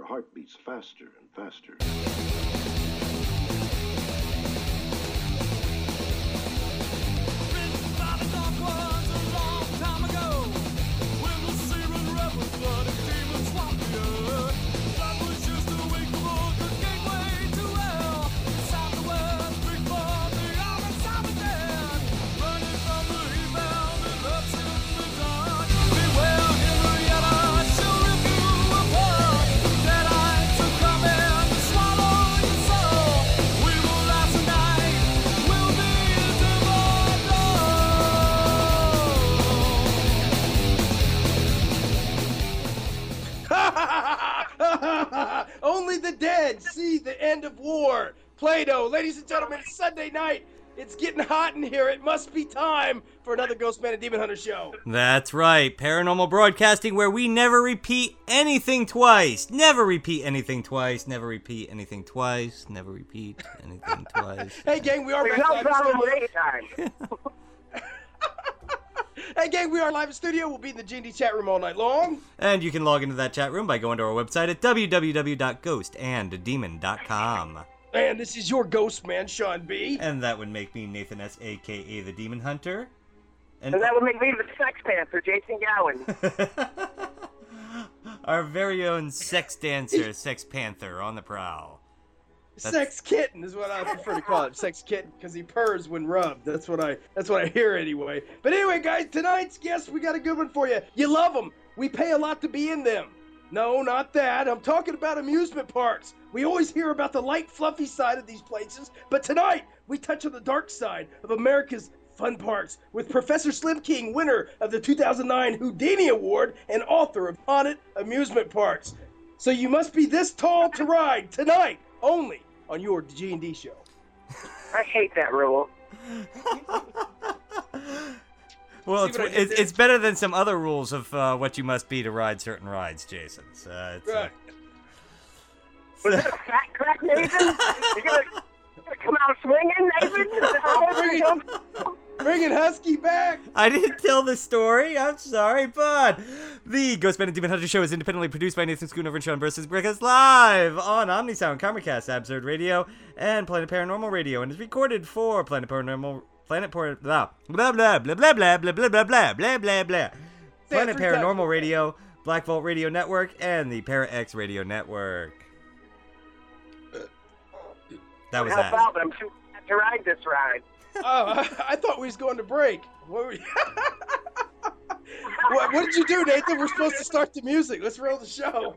Your heart beats faster and faster. Only the dead see the end of war. Play-Doh, ladies and gentlemen, it's Sunday night. It's getting hot in here. It must be time for another Ghostman and Demon Hunter show. That's right. Paranormal broadcasting where we never repeat anything twice. Never repeat anything twice. Never repeat anything twice. Never repeat anything twice. Hey, gang, we are There's back no live in problem studio. with anytime. Hey, gang, we are live in studio. We'll be in the G&D chat room all night long. And you can log into that chat room by going to our website at www.ghostanddemon.com. And this is your ghost man, Sean B. And that would make me Nathan S., a.k.a. the Demon Hunter. And that would make me the Sex Panther, Jason Gowan. Our very own sex dancer, Sex Panther, on the prowl. Sex kitten is what I prefer to call it. Sex kitten, because he purrs when rubbed. That's what I hear anyway. But anyway, guys, tonight's guests, we got a good one for you. You love them. We pay a lot to be in them. No, not that. I'm talking about amusement parks. We always hear about the light, fluffy side of these places, but tonight we touch on the dark side of America's fun parks with Professor Slim King, winner of the 2009 Houdini Award and author of Haunted Amusement Parks. So you must be this tall to ride tonight, only on your G&D show. I hate that rule. Well, See what I did there? it's better than some other rules of what you must be to ride certain rides, Jason. So Right. Was that a fat crack, Nathan? You gonna come out swinging, Nathan? Bringing Husky back. I didn't tell the story. I'm sorry, but the Ghostman and Demon Hunter show is independently produced by Nathan Schoonover and Sean Bursis Brickus live on OmniSound, Karmacast, Absurd Radio, and Planet Paranormal Radio, and is recorded for Planet Paranormal Planet Paranormal Radio, Black Vault Radio Network, and the Para X Radio Network. That was Help that. out, but I'm too fat to ride this ride. Oh, I thought we was going to break. What, were you... what did you do, Nathan? We're supposed to start the music. Let's roll the show.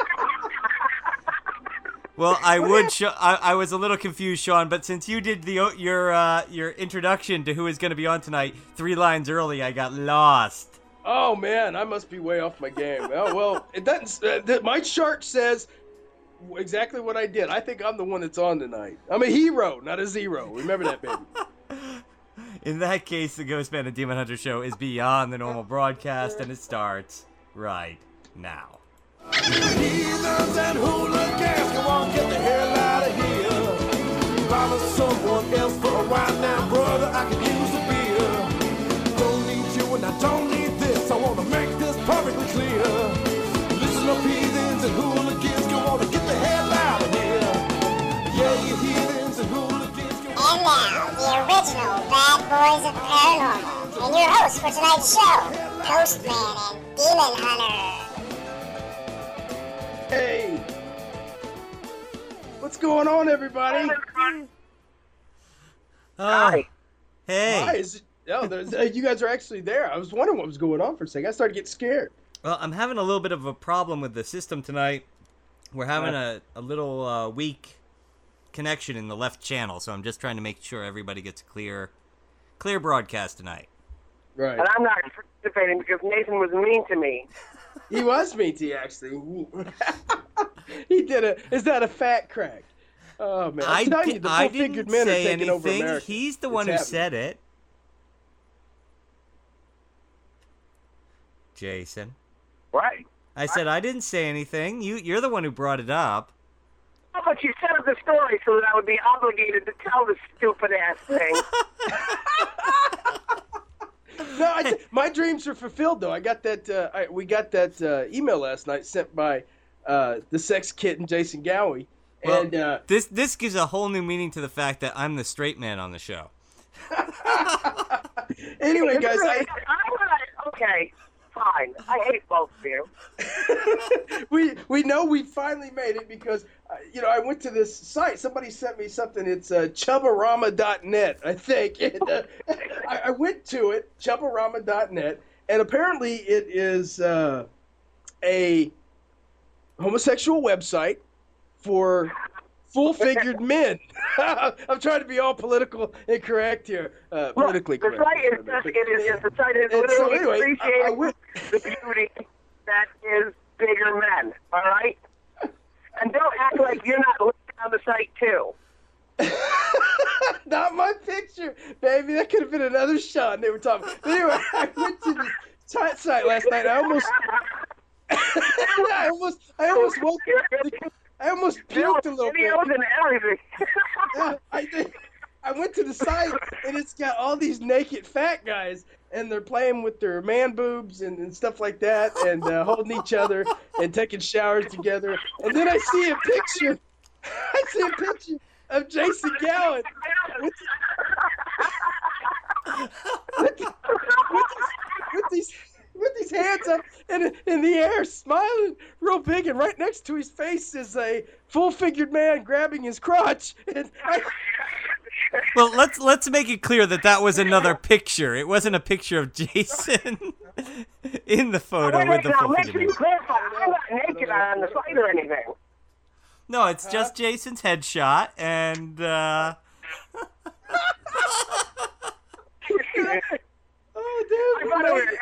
Well, I was a little confused, Sean, but since you did your introduction to who is going to be on tonight 3 lines early, I got lost. Oh man, I must be way off my game. Oh well, it doesn't. My chart says exactly what I did. I think I'm the one that's on tonight. I'm a hero, not a zero. Remember that, baby. In that case, the Ghostman and Demon Hunter show is beyond the normal broadcast, and it starts right now. Heathens and hooligans, come on, get the hell out of here. Follow someone else for a while now, brother, I can use a beer. Don't need you and I don't need this, I want to make this perfectly clear. Listen up, heathens and hooligans, go on and get the hell out of here. Yeah, you heathens and hooligans, go on. And now, the original Bad Boys of Paranormal, and your host for tonight's show, Ghostman and Demon Hunter. Hey, what's going on, everybody? Hi. Hey. Hi, you guys are actually there. I was wondering what was going on for a second. I started getting scared. Well, I'm having a little bit of a problem with the system tonight. We're having a little weak connection in the left channel, so I'm just trying to make sure everybody gets a clear broadcast tonight. Right. And I'm not participating because Nathan was mean to me. He was mean to you, actually. He did is that a fat crack? Oh, man. I'm telling you, the I full-figured didn't men are say taking over anything. America. He's the It's one who happening. said it. Jason. Right. I said I didn't say anything. You're the one who brought it up. Oh, but you set up the story so that I would be obligated to tell this stupid-ass thing. No, my dreams are fulfilled, though. I got that. We got that email last night sent by the sex kitten Jason Gowie. Well, And this gives a whole new meaning to the fact that I'm the straight man on the show. anyway, guys, Okay, fine. I hate both of you. we know we finally made it because I went to this site. Somebody sent me something. It's chubbarama.net, I think. And, I went to it, chubbarama.net, and apparently it is a homosexual website for full-figured men. I'm trying to be all political and correct here. Politically the correct. site is the site is And so literally anyway, I appreciating went. the beauty that is bigger men. All right, and don't act like you're not looking on the site too. Not my picture, baby. That could have been another shot. They were talking. But anyway, I went to the site last night. I almost woke. I almost puked a little bit. Videos and everything. Yeah, I went to the site and it's got all these naked fat guys and they're playing with their man boobs and stuff like that and holding each other and taking showers together. And then I see a picture. Of Jason Gowan with these hands up in the air, smiling real big, and right next to his face is a full-figured man grabbing his crotch. And Well, let's make it clear that was another picture. It wasn't a picture of Jason in the photo with the full Make figure sure you man. clarify. I'm not naked on the site or anything. No, it's just Jason's headshot, and oh, I dude, thought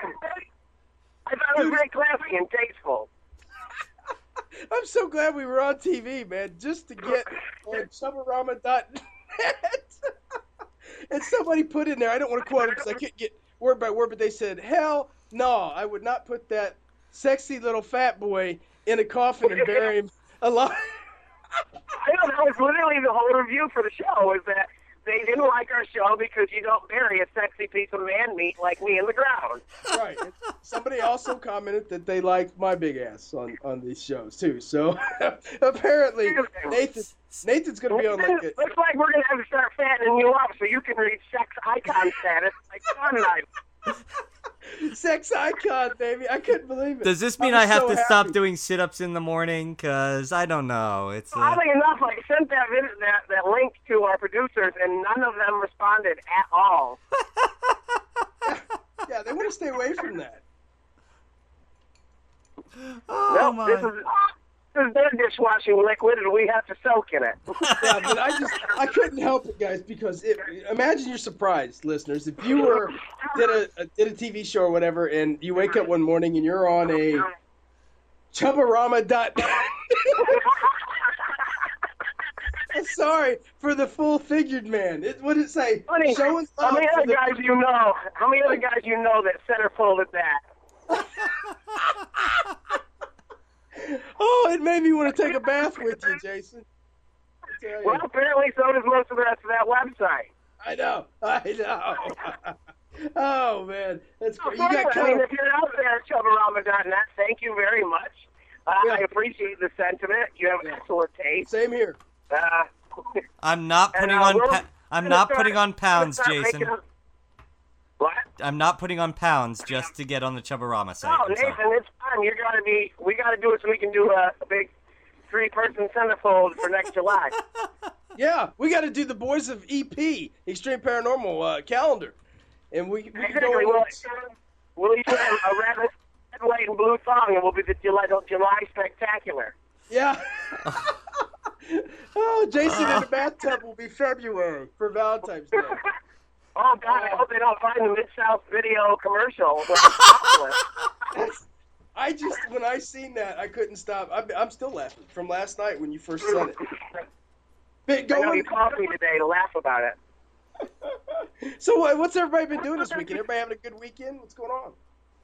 it was very classy and tasteful. I'm so glad we were on TV, man, just to get on chubbarama.net. And somebody put in there, I don't want to quote them because I couldn't get word by word, but they said, hell no, I would not put that sexy little fat boy in a coffin and bury him alive. I know, that was literally the whole review for the show, is that they didn't like our show because you don't bury a sexy piece of man meat like me in the ground. Right. And somebody also commented that they liked my big ass on these shows too. So apparently Nathan's going to be on like it. Looks like we're going to have to start fattening you up so you can reach sex icon status like Sean and I. Sex icon, baby. I couldn't believe it. does this mean I have to stop doing sit-ups in the morning? Because I don't know. It's Oddly enough, I sent that link to our producers, and none of them responded at all. Yeah, they want to stay away from that. oh Nope, this is their dishwashing liquid, and we have to soak in it. Yeah, but I couldn't help it, guys, because imagine you're surprised, listeners, if you did a TV show or whatever, and you wake up one morning and you're on a chubbarama.net. Sorry for the full-figured man. What did it say? Funny, Showing how many love other for the- guys you know? How many other guys you know that centerfolded that? Oh, it made me want to take a bath with you, Jason. I tell you. Well, apparently so does most of the rest of that website. I know. Oh man, that's So great. You got anyway, kind of, if you're out there at chubbarama.net, thank you very much. Yeah. I appreciate the sentiment. You have excellent taste. same here. I'm not putting And, on. we'll- I'm not putting on pounds, start Jason. making- What? I'm not putting on pounds just to get on the Chubbarama site. Oh, I'm sorry. Nathan, it's fun. We gotta do it so we can do a big 3-person centerfold for next July. Yeah, we got to do the Boys of EP Extreme Paranormal calendar, and we can Exactly. go. We'll each have a red, white, and blue thong, and we'll be the July Spectacular. Yeah. Oh, Jason in the bathtub will be February for Valentine's Day. Oh, God, I hope they don't find the Mid-South video commercial. When I seen that, I couldn't stop. I'm still laughing from last night when you first said it. But I know you called me today to laugh about it. So what's everybody been doing this weekend? Everybody having a good weekend? What's going on?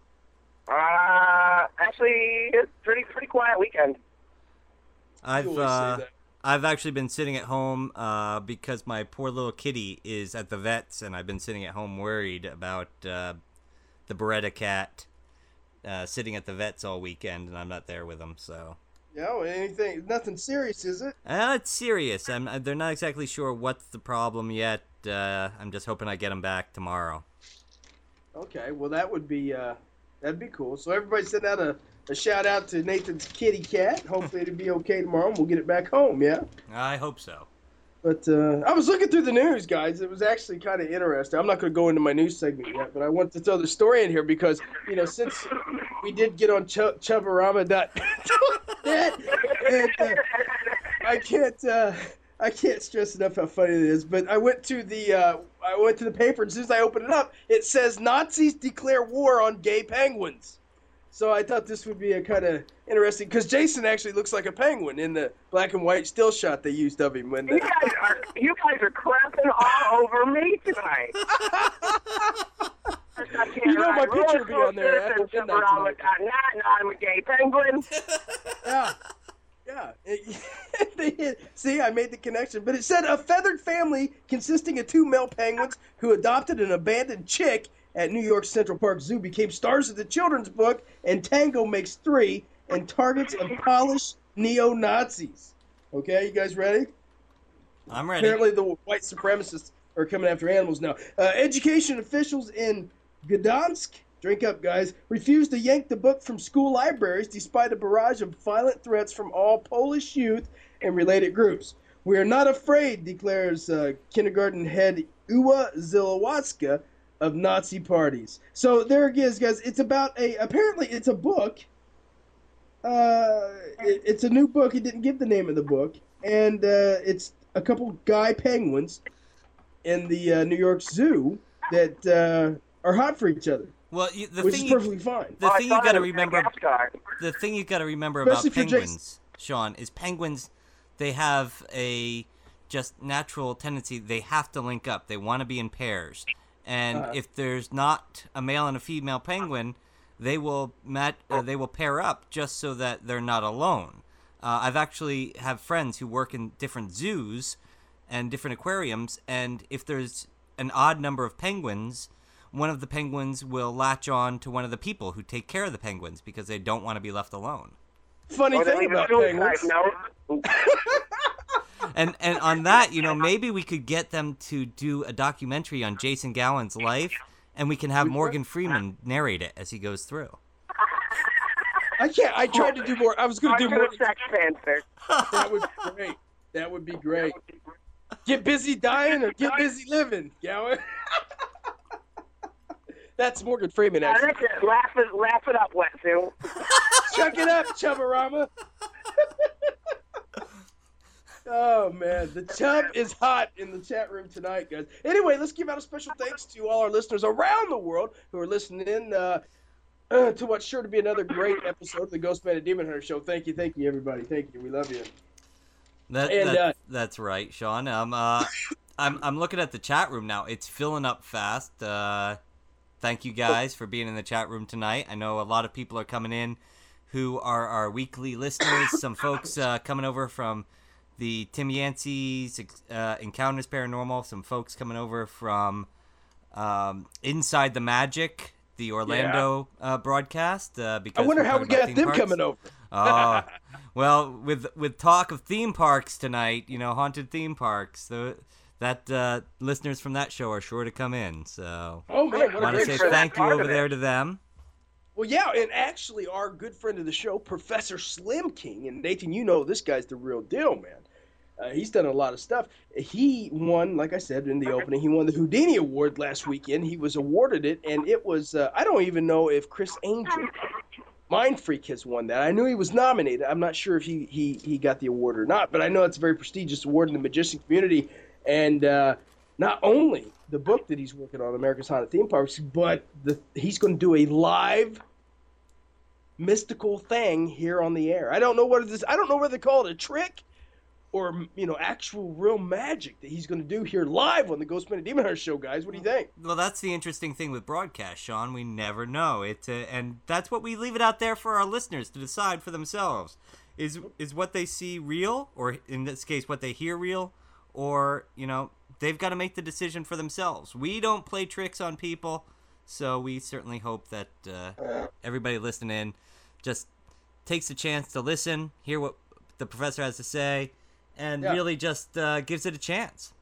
Actually, it's pretty quiet weekend. I've You always say that. I've actually been sitting at home because my poor little kitty is at the vet's, and I've been sitting at home worried about the Beretta cat sitting at the vet's all weekend, and I'm not there with him. So Yeah, anything? Nothing serious, is it? It's serious. They're not exactly sure what's the problem yet. I'm just hoping I get them back tomorrow. Okay, well that'd be cool. So everybody send out a shout out to Nathan's kitty cat. Hopefully it'll be okay tomorrow and we'll get it back home, yeah? I hope so. But I was looking through the news, guys. It was actually kind of interesting. I'm not going to go into my news segment yet, but I want to throw the story in here because, since we did get on Chubarama.net, and I can't stress enough how funny it is. But I went to the paper, and as soon as I opened it up, it says Nazis declare war on gay penguins. So I thought this would be a kind of interesting, because Jason actually looks like a penguin in the black and white still shot they used of him. You guys are crapping all over me tonight. My picture will be on there after midnight tonight. I'm a gay penguin. Yeah. See, I made the connection. But it said a feathered family consisting of 2 male penguins who adopted an abandoned chick at New York's Central Park Zoo became stars of the children's book, and Tango makes 3 and targets of Polish neo-Nazis. Okay, you guys ready? I'm ready. Apparently the white supremacists are coming after animals now. Education officials in Gdansk, drink up guys, refused to yank the book from school libraries despite a barrage of violent threats from all Polish youth and related groups. We are not afraid, declares kindergarten head Uwa Zilowacka of Nazi parties. So there it is, guys. It's about apparently it's a book. It's a new book. He didn't give the name of the book. And it's a couple guy penguins in the New York Zoo that are hot for each other. Well, which is perfectly fine. The thing you got to remember. The thing you got to remember about Especially for penguins, Sean, is penguins. They have a just natural tendency. They have to link up. They want to be in pairs. And if there's not a male and a female penguin, they will pair up just so that they're not alone. I've actually have friends who work in different zoos and different aquariums, and if there's an odd number of penguins, one of the penguins will latch on to one of the people who take care of the penguins because they don't want to be left alone. Funny thing about penguins. And on that, maybe we could get them to do a documentary on Jason Gowan's life, and we can have Morgan Freeman narrate it as he goes through. I can't. I tried to do more. I was going to do more. Sex Panther. That would be great. That would be great. Get busy dying or get busy living, Gowan. That's Morgan Freeman, actually. That's it. Laugh it up, Wetsuit. Chuck it up, Chubarama. Oh, man. The chub is hot in the chat room tonight, guys. Anyway, let's give out a special thanks to all our listeners around the world who are listening in to what's sure to be another great episode of the Ghostman and Demon Hunter Show. Thank you, everybody. Thank you. We love you. That's right, Sean. I'm looking at the chat room now. It's filling up fast. Thank you guys for being in the chat room tonight. I know a lot of people are coming in who are our weekly listeners. Some folks coming over from the Tim Yancey's Encounters Paranormal. Some folks coming over from Inside the Magic, the Orlando broadcast. Because I wonder how we got them coming over. Well, with talk of theme parks tonight, haunted theme parks, that listeners from that show are sure to come in. So I want to say thank you over there to them. Well, yeah, and actually our good friend of the show, Professor Slim King, and Nathan, this guy's the real deal, man. He's done a lot of stuff. He won, like I said in the opening, he won the Houdini Award last weekend. He was awarded it, and it was, I don't even know if Chris Angel, Mind Freak, has won that. I knew he was nominated. I'm not sure if he got the award or not, but I know it's a very prestigious award in the magician community. And not only the book that he's working on, America's Haunted Theme Parks, but he's going to do a live mystical thing here on the air. I don't know what it is. I don't know whether they call it a trick or actual real magic that he's going to do here live on the Ghostman and Demon Hunter Show, guys. What do you think? Well, that's the interesting thing with broadcast, Sean. We never know. And that's what we leave it out there for our listeners to decide for themselves. Is what they see real, or in this case, what they hear real, or they've got to make the decision for themselves. We don't play tricks on people, so we certainly hope that everybody listening in just takes a chance to listen, hear what the professor has to say, and Yeah. really just gives it a chance.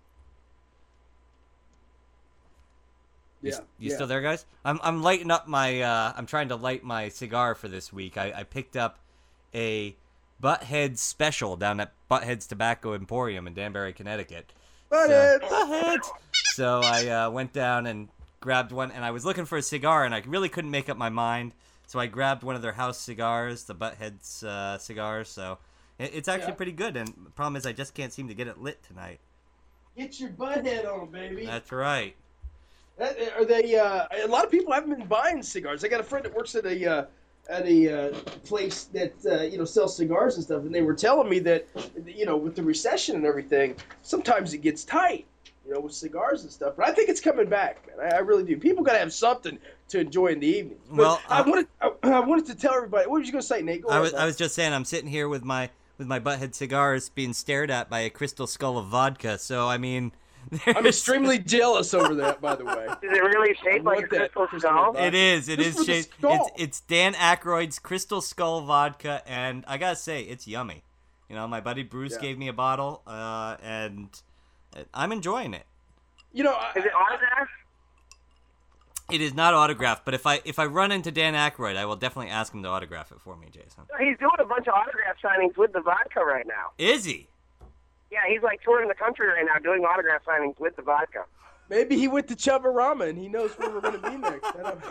Yeah. You still there, guys? I'm lighting up my. I'm trying to light my cigar for this week. I picked up a Butthead special down at Butthead's Tobacco Emporium in Danbury, Connecticut. Butthead. So I went down and grabbed one, and I was looking for a cigar, and I really couldn't make up my mind. So I grabbed one of their house cigars, the Butthead's cigars. So it's actually pretty good. And the problem is I just can't seem to get it lit tonight. Get your butthead on, baby. That's right. Are they? A lot of people haven't been buying cigars. I got a friend that works at a place that sells cigars and stuff, and they were telling me that with the recession and everything, sometimes it gets tight, with cigars and stuff. But I think it's coming back, man. I really do. People got to have something to enjoy in the evenings. But Well, I wanted to tell everybody. What were you going to say, Nate? Go ahead. I was just saying I'm sitting here with my Butthead cigars being stared at by a crystal skull of vodka. So I mean. I'm extremely jealous over that, by the way. Is it really shaped like a crystal skull? It is. It Just is for the shaped. skull. It's Dan Aykroyd's Crystal Skull vodka, and I gotta say, it's yummy. My buddy Bruce gave me a bottle, and I'm enjoying it. Is it autographed? It is not autographed, but if I run into Dan Aykroyd, I will definitely ask him to autograph it for me, Jason. He's doing a bunch of autograph signings with the vodka right now. Is he? Yeah, he's like touring the country right now doing autograph signings with the vodka. Maybe he went to Chubba and he knows where we're going to be next.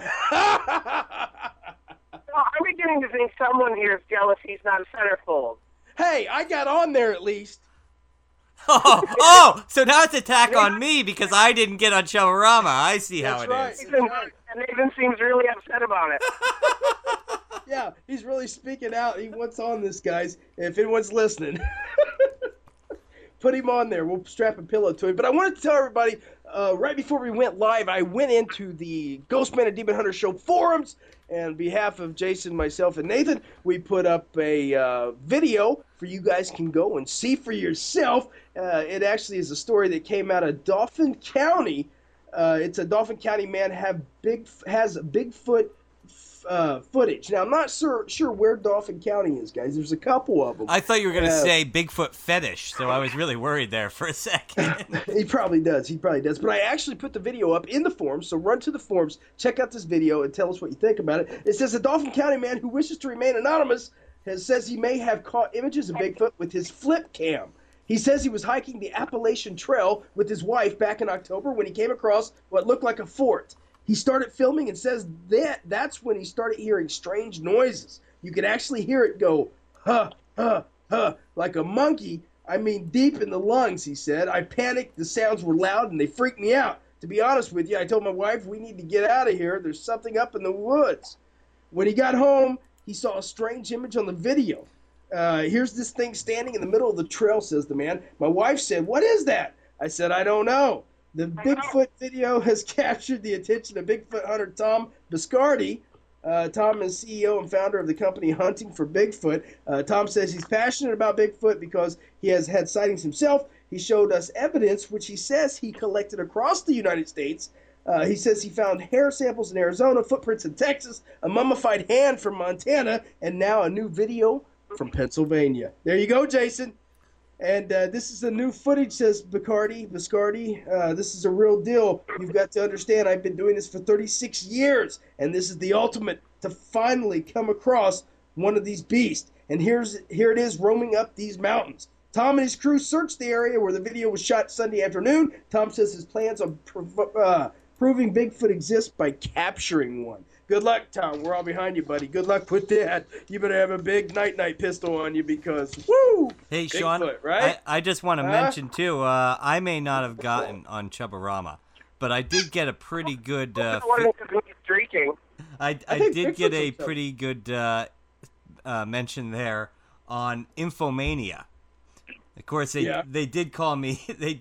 I'm beginning to think someone here is jealous he's not a centerfold. Hey, I got on there at least. Oh, so now it's attack on me because I didn't get on Showarama. I see how it That's is. right. And Nathan seems really upset about it. Yeah, he's really speaking out. He wants on this, guys. If anyone's listening. Put him on there. We'll strap a pillow to him. But I wanted to tell everybody, right before we went live, I went into the Ghostman and Demon Hunter Show forums. And on behalf of Jason, myself, and Nathan, we put up a video for you guys can go and see for yourself. It actually is a story that came out of Dauphin County. It's a Dauphin County man has Bigfoot footage. Now, I'm not sure where Dauphin County is, guys. There's a couple of them. I thought you were going to say Bigfoot fetish, so I was really worried there for a second. He probably does. But I actually put the video up in the forums, so run to the forums, check out this video, and tell us what you think about it. It says a Dauphin County man who wishes to remain anonymous says he may have caught images of Bigfoot with his flip cam. He says he was hiking the Appalachian Trail with his wife back in October when he came across what looked like a fort. He started filming and says that's when he started hearing strange noises. You could actually hear it go, huh, huh, huh, like a monkey. I mean, deep in the lungs, he said. I panicked. The sounds were loud, and they freaked me out. To be honest with you, I told my wife, we need to get out of here. There's something up in the woods. When he got home, he saw a strange image on the video. Here's this thing standing in the middle of the trail, says the man. My wife said, what is that? I said, I don't know. The Bigfoot video has captured the attention of Bigfoot hunter Tom Biscardi. Tom is CEO and founder of the company Hunting for Bigfoot. Tom says he's passionate about Bigfoot because he has had sightings himself. He showed us evidence, which he says he collected across the United States. He says he found hair samples in Arizona, footprints in Texas, a mummified hand from Montana, and now a new video from Pennsylvania. There you go, Jason. And this is the new footage, says Biscardi. This is a real deal. You've got to understand, I've been doing this for 36 years, and this is the ultimate to finally come across one of these beasts. And here it is roaming up these mountains. Tom and his crew searched the area where the video was shot Sunday afternoon. Tom says his plans on proving Bigfoot exists by capturing one. Good luck, Tom. We're all behind you, buddy. Good luck with that. You better have a big night pistol on you because, woo! Hey, Bigfoot, Sean, right? I just want to mention, too, I may not have gotten on Chubbarama, but I did get a pretty good... Streaking. I think did Bigfoot's get a on top. pretty good mention there on Infomania. Of course, they did call me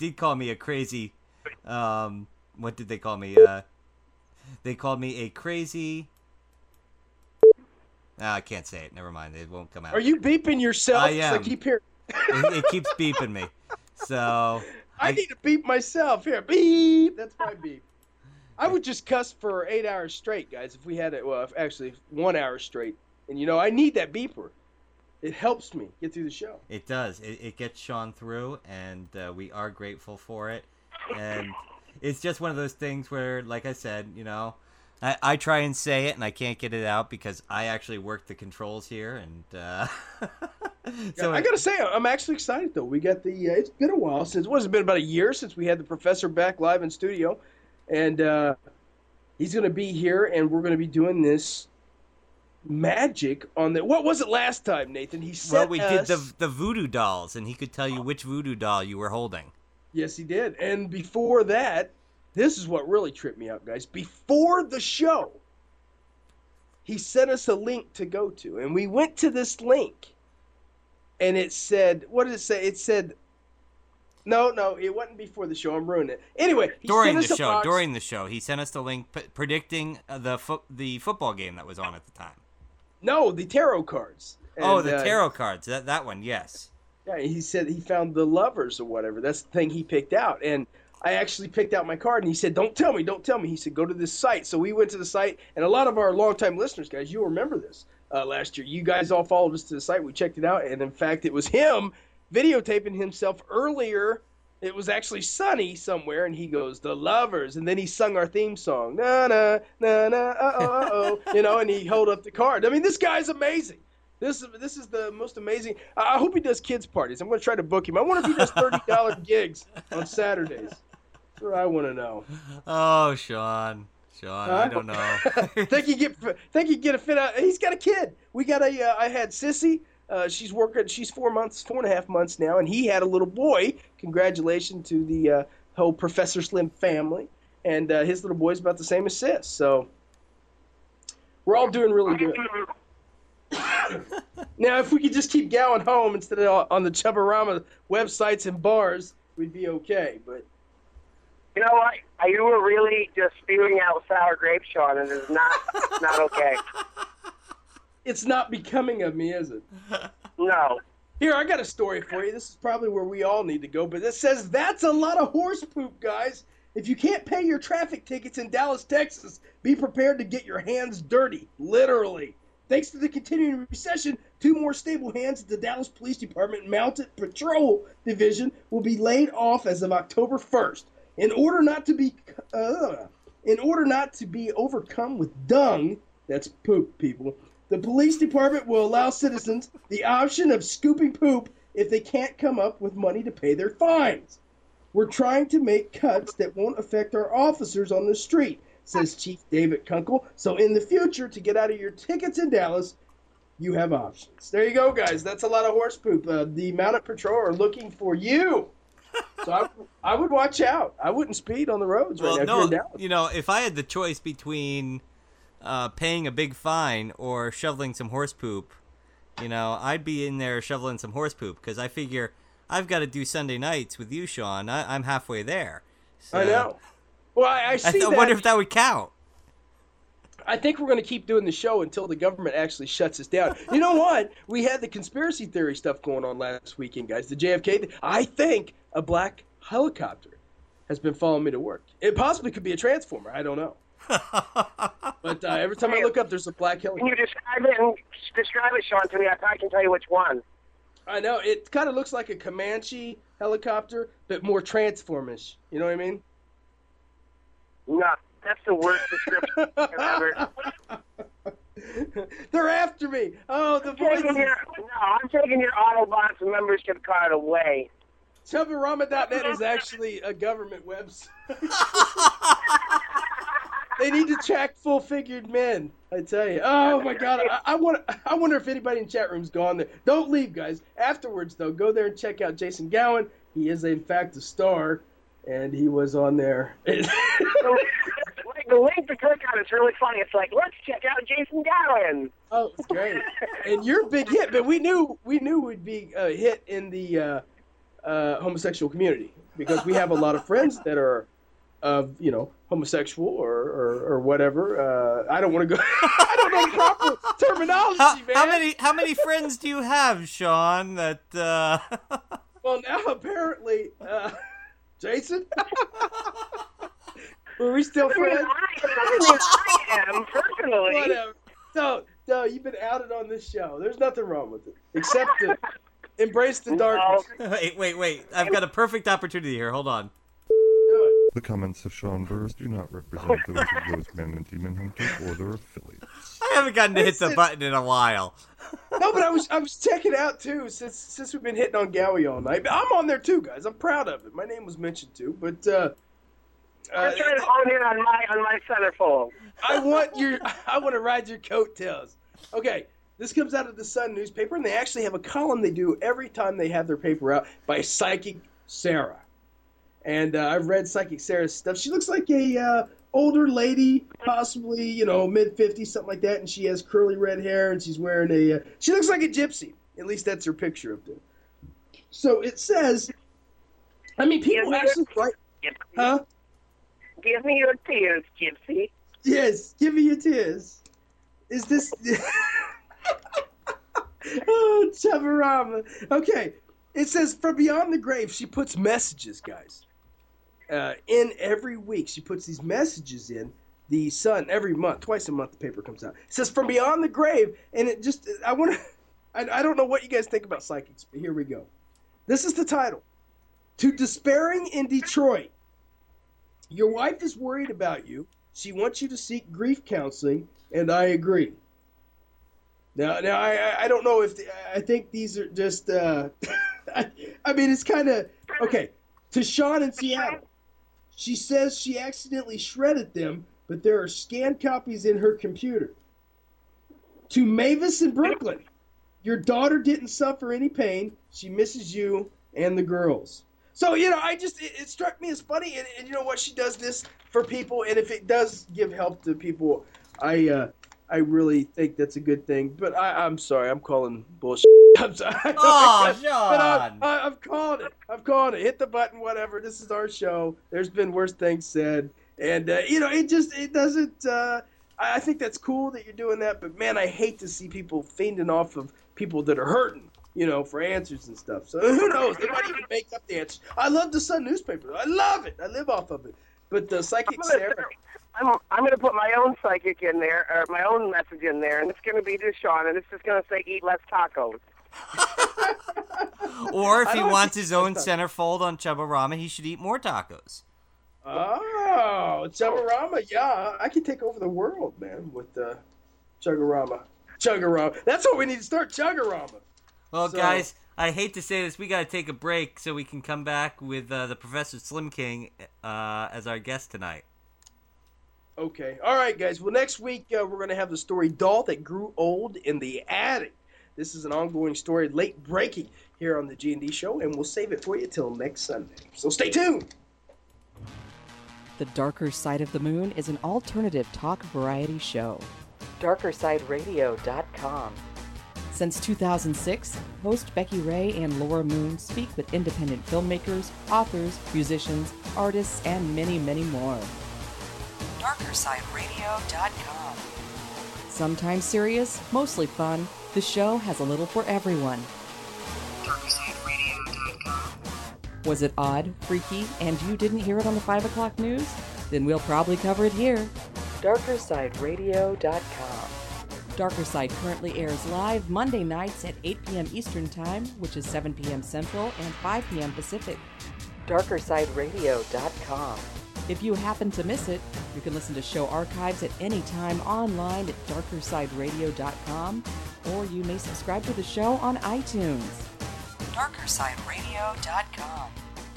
a crazy... what did they call me? They called me a crazy... I can't say it. Never mind. It won't come out. Are you beeping yourself? I am. I keep hearing. It keeps beeping me. So... I need to beep myself. Here, beep. That's my beep. I would just cuss for 8 hours straight, guys, if we had it. Well, actually, 1 hour straight. And, I need that beeper. it helps me get through the show. It does. It gets Sean through, and we are grateful for it. And it's just one of those things where, like I said, you know, I try and say it, and I can't get it out because I actually work the controls here, and So I gotta say, I'm actually excited though. We got the. It's been a while since. It's been about a year since we had the professor back live in studio, and he's gonna be here, and we're gonna be doing this magic on the. What was it last time, Nathan? He said. Well, we did the voodoo dolls, and he could tell you which voodoo doll you were holding. Yes, he did. And before that, this is what really tripped me out, guys. Before the show, he sent us a link to go to, and we went to this link. And it said, what did it say? It said, no, it wasn't before the show. I'm ruining it. Anyway, During the show, he sent us the link predicting the football game that was on at the time. No, the tarot cards. And, the tarot cards. That one, yes. Yeah, he said he found the lovers or whatever. That's the thing he picked out. And I actually picked out my card, and he said, don't tell me. He said, go to this site. So we went to the site, and a lot of our longtime listeners, guys, you'll remember this. Last year, you guys all followed us to the site. We checked it out, and in fact, it was him videotaping himself earlier. It was actually sunny somewhere, and he goes, "The Lovers," and then he sung our theme song, na na na na, oh, you know, and he held up the card. I mean, this guy's amazing. This is the most amazing. I hope he does kids parties. I'm going to try to book him. I wonder if he does $30 gigs on Saturdays. That's what I want to know. Oh, Sean, I don't know. think you get a fit out. He's got a kid. We got I had Sissy. She's 4.5 months now, and he had a little boy. Congratulations to the whole Professor Slim family, and his little boy's about the same as Sis. So we're all doing really good. Now, if we could just keep going home instead of on the Chubbarama websites and bars, we'd be okay. But you know what? You were really just spewing out sour grapes, Sean, and it's not okay. It's not becoming of me, is it? No. Here, I got a story for you. This is probably where we all need to go, but it says that's a lot of horse poop, guys. If you can't pay your traffic tickets in Dallas, Texas, be prepared to get your hands dirty, literally. Thanks to the continuing recession, 2 more stable hands at the Dallas Police Department Mounted Patrol Division will be laid off as of October 1st. In order not to be overcome with dung, that's poop, people, the police department will allow citizens the option of scooping poop if they can't come up with money to pay their fines. We're trying to make cuts that won't affect our officers on the street, says Chief David Kunkel. So in the future, to get out of your tickets in Dallas, you have options. There you go, guys. That's a lot of horse poop. The Mounted Patrol are looking for you. So I would watch out. I wouldn't speed on the roads right now. Well, no, you know, if I had the choice between paying a big fine or shoveling some horse poop, you know, I'd be in there shoveling some horse poop because I figure I've got to do Sunday nights with you, Sean. I'm halfway there. So, I know. Well, I see that. I wonder if that would count. I think we're going to keep doing the show until the government actually shuts us down. You know what? We had the conspiracy theory stuff going on last weekend, guys. The JFK. I think a black helicopter has been following me to work. It possibly could be a transformer. I don't know. But every time I look up, there's a black helicopter. Can you describe it, Sean, to me? I probably can tell you which one. I know. It kind of looks like a Comanche helicopter, but more transformish. You know what I mean? No, that's the worst description ever. They're after me. Oh, the voices. I'm taking your Autobots membership card away. Chubbarama.net is actually a government website. They need to check full-figured men, I tell you. Oh, my God. I wonder if anybody in chat room's gone there. Don't leave, guys. Afterwards, though, go there and check out Jason Gowan. He is, in fact, a star, and he was on there. The link to click on is really funny. It's like, let's check out Jason Gowan. Oh, it's great. And you're a big hit, but we knew we'd be a hit in the homosexual community because we have a lot of friends that are homosexual or whatever. I don't want to go. I don't know the proper terminology, man. How many friends do you have, Sean? That. Well, now apparently, Jason. Were we still friends? I am personally. Whatever. So No, you've been outed on this show. There's nothing wrong with it. Except to embrace the darkness. Wait. I've got a perfect opportunity here. Hold on. The comments of Sean Burrs do not represent those of Ghostman and Demon Hunter or their affiliates. I haven't gotten to hit the button in a while. No, but I was checking out too since we've been hitting on Gowie all night. I'm on there too, guys. I'm proud of it. My name was mentioned too, but I'm trying to hone in on my centerfold. I want to ride your coattails. Okay, this comes out of the Sun newspaper, and they actually have a column they do every time they have their paper out by Psychic Sarah. And I've read Psychic Sarah's stuff. She looks like a older lady, possibly, mid-50s, something like that, and she has curly red hair, and she's wearing she looks like a gypsy. At least that's her picture up there. So it says, people actually write, huh? Give me your tears, Gypsy. Yes, give me your tears. Is this... Oh, Chavarama. Okay, it says, from beyond the grave, she puts messages, guys. In every week, she puts these messages in the Sun every month, twice a month. The paper comes out. It says from beyond the grave, and it just I don't know what you guys think about psychics, but here we go. This is the title: To Despairing in Detroit. Your wife is worried about you. She wants you to seek grief counseling, and I agree. Now I don't know if I think these are just. It's kind of okay. To Sean in Seattle. She says she accidentally shredded them, but there are scanned copies in her computer. To Mavis in Brooklyn. Your daughter didn't suffer any pain. She misses you and the girls. So, it struck me as funny, and you know what? She does this for people, and if it does give help to people, I really think that's a good thing. But I'm sorry, I'm calling bullshit. I'm sorry. Oh, Sean! But I've called it. Hit the button, whatever. This is our show. There's been worse things said. And, it doesn't, I think that's cool that you're doing that. But, man, I hate to see people fiending off of people that are hurting, for answers and stuff. So who knows? They might even make up the answers. I love the Sun newspaper. I love it. I live off of it. But the Psychic Sarah... I'm going to put my own psychic in there, or my own message in there, and it's going to be to Sean, and it's just going to say, eat less tacos. Or if he wants his own centerfold on Chubba-Rama, he should eat more tacos. Oh, Chubba-Rama, yeah. I could take over the world, man, with Chugga-Rama. Chugga-Rama. That's what we need to start, Chugga-Rama. Well, guys, I hate to say this. We got to take a break so we can come back with the Professor Slim King as our guest tonight. Okay. All right, guys. Well, next week, we're going to have the story Doll That Grew Old in the Attic. This is an ongoing story, late breaking, here on the G&D Show, and we'll save it for you till next Sunday. So stay tuned. The Darker Side of the Moon is an alternative talk variety show. DarkerSideRadio.com. Since 2006, host Becky Ray and Laura Moon speak with independent filmmakers, authors, musicians, artists, and many, many more. DarkerSideRadio.com. Sometimes serious, mostly fun, the show has a little for everyone. DarkerSideRadio.com. Was it odd, freaky, and you didn't hear it on the 5 o'clock news? Then we'll probably cover it here. DarkerSideRadio.com. Darker Side currently airs live Monday nights at 8 p.m. Eastern Time, which is 7 p.m. Central and 5 p.m. Pacific. DarkerSideRadio.com. If you happen to miss it, you can listen to show archives at any time online at DarkerSideRadio.com, or you may subscribe to the show on iTunes. DarkerSideRadio.com.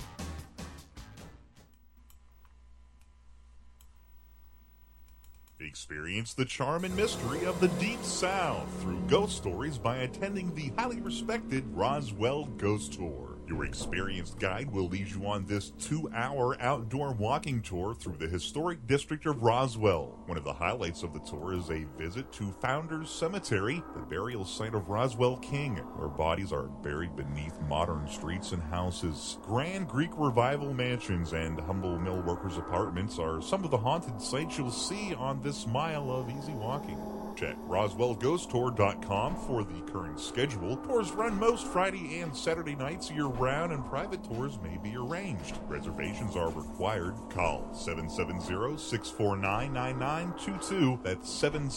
Experience the charm and mystery of the Deep South through ghost stories by attending the highly respected Roswell Ghost Tour. Your experienced guide will lead you on this 2-hour outdoor walking tour through the historic district of Roswell. One of the highlights of the tour is a visit to Founders Cemetery, the burial site of Roswell King, where bodies are buried beneath modern streets and houses. Grand Greek Revival mansions and humble mill workers' apartments are some of the haunted sights you'll see on this mile of easy walking. Check RoswellGhostTour.com for the current schedule. Tours run most Friday and Saturday nights year-round, and private tours may be arranged. Reservations are required. Call 770-649-9922. That's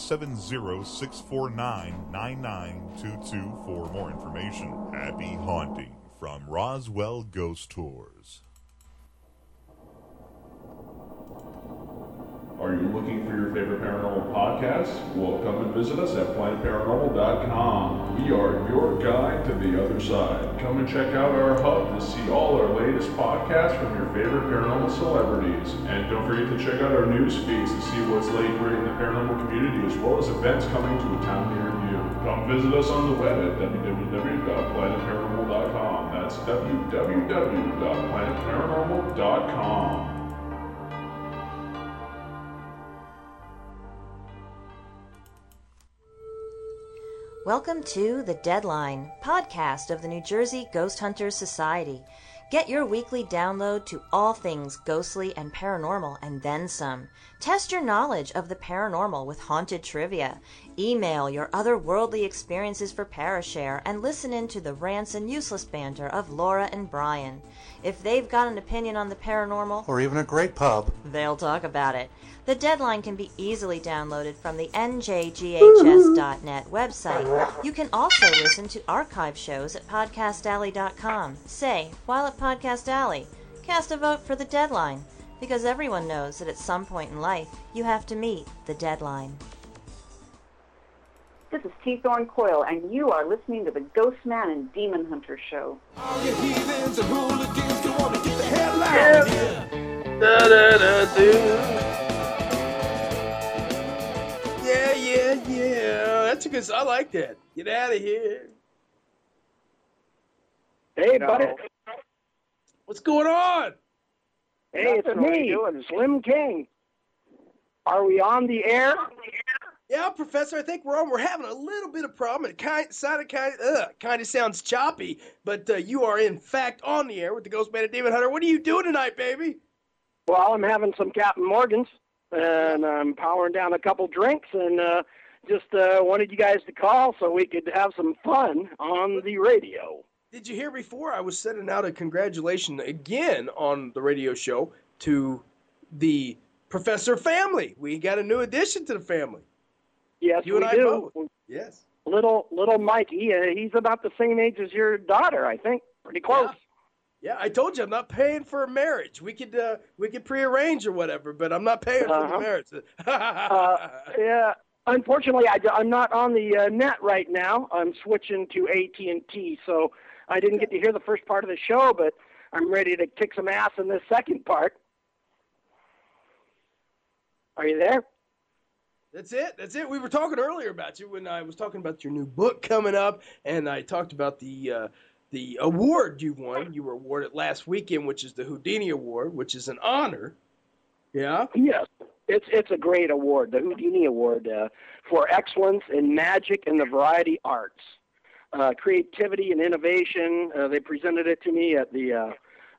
770-649-9922 for more information. Happy haunting from Roswell Ghost Tours. Are you looking for your favorite paranormal podcast? Well, come and visit us at planetparanormal.com. We are your guide to the other side. Come and check out our hub to see all our latest podcasts from your favorite paranormal celebrities. And don't forget to check out our news feeds to see what's laid great in the paranormal community, as well as events coming to a town near you. Come visit us on the web at www.planetparanormal.com. That's www.planetparanormal.com. Welcome to The Deadline, podcast of the New Jersey Ghost Hunters Society. Get your weekly download to all things ghostly and paranormal and then some. Test your knowledge of the paranormal with haunted trivia. Email your otherworldly experiences for Parashare and listen in to the rants and useless banter of Laura and Brian. If they've got an opinion on the paranormal, or even a great pub, they'll talk about it. The Deadline can be easily downloaded from the njghs.net website. You can also listen to archive shows at podcastalley.com. Say, while at Podcast Alley, cast a vote for The Deadline, because everyone knows that at some point in life, you have to meet the deadline. This is T. Thorne Coyle, and you are listening to the Ghost Man and Demon Hunter Show. All you heathens and hooligans, you want to get the hell out of here. Yeah. That's a good. I like that. Get out of here. Hey, buddy. What's going on? Hey, it's me, Slim King. Are we on the air? Yeah, Professor, I think we're on. We're having a little bit of problem. It kind of sounds choppy, but you are in fact on the air with the Ghost Man and Demon Hunter. What are you doing tonight, baby? Well, I'm having some Captain Morgan's, and I'm powering down a couple drinks, and just wanted you guys to call so we could have some fun on the radio. Did you hear before? I was sending out a congratulation again on the radio show to the Professor family. We got a new addition to the family. Yes, you and I do. both. Yes. Little Mikey, he's about the same age as your daughter, I think. Pretty close. Yeah, I told you I'm not paying for a marriage. We could prearrange or whatever, but I'm not paying for the marriage. Yeah. Unfortunately, I'm not on the net right now. I'm switching to AT&T, so I didn't get to hear the first part of the show, but I'm ready to kick some ass in this second part. Are you there? That's it. We were talking earlier about you when I was talking about your new book coming up, and I talked about the award you won. You were awarded last weekend, which is the Houdini Award, which is an honor. Yeah? Yes. It's a great award, the Houdini Award, for excellence in magic and the variety arts. Creativity and innovation. They presented it to me at the,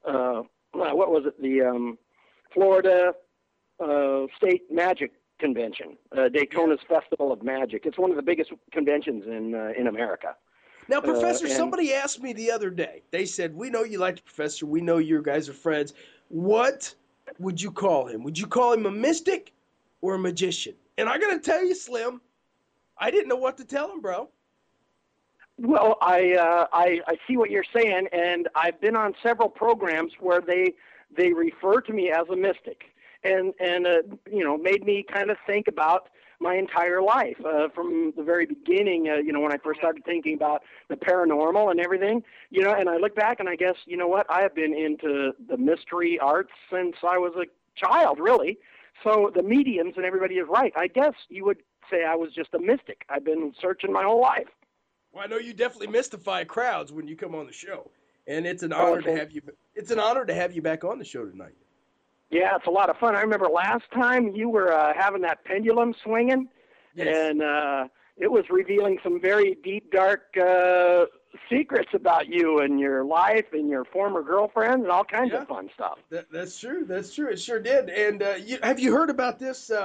the Florida State Magic Convention, Daytona's Festival of Magic. It's one of the biggest conventions in America. Now, Professor, somebody asked me the other day. They said, we know you like the Professor. We know you guys are friends. What would you call him? Would you call him a mystic or a magician? And I got to tell you, Slim, I didn't know what to tell him, bro. Well, I see what you're saying, and I've been on several programs where they refer to me as a mystic. And made me kind of think about my entire life from the very beginning, when I first started thinking about the paranormal and everything, and I look back and I guess, you know what, I have been into the mystery arts since I was a child, really. So the mediums and everybody is right. I guess you would say I was just a mystic. I've been searching my whole life. Well, I know you definitely mystify crowds when you come on the show, and it's an honor to have you. It's an honor to have you back on the show tonight. Yeah, it's a lot of fun. I remember last time you were having that pendulum swinging, and it was revealing some very deep, dark secrets about you and your life and your former girlfriend and all kinds of fun stuff. That's true. That's true. It sure did. And have you heard about this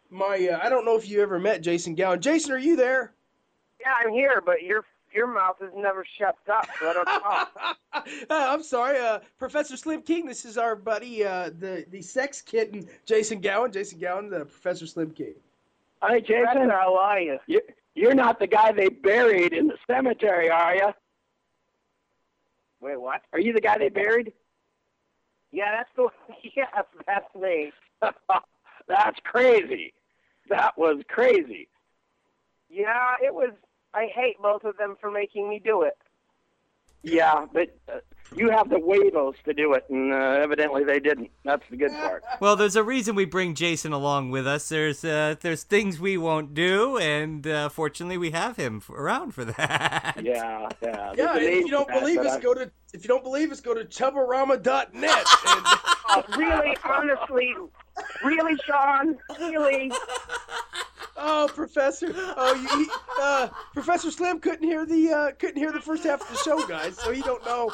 I don't know if you ever met Jason Gowan. Jason, are you there? Yeah, I'm here, but your mouth is never shut up, so I don't talk. I'm sorry, Professor Slim King. This is our buddy, the sex kitten, Jason Gowan. Jason Gowan, the Professor Slim King. Hi, Jason. How are you? You're not the guy they buried in the cemetery, are you? Wait, what? Are you the guy they buried? Yeah, that's the. Yes, that's me. That's crazy. That was crazy. Yeah, it was. I hate both of them for making me do it. Yeah, but you have the huevos to do it, and evidently they didn't. That's the good part. Well, there's a reason we bring Jason along with us. There's things we won't do, and fortunately we have him around for that. Yeah. Yeah, if you don't believe us, go to chubbarama.net. Really, honestly, really, Sean, really. Oh, Professor! Professor Slim couldn't hear the first half of the show, guys, so he don't know.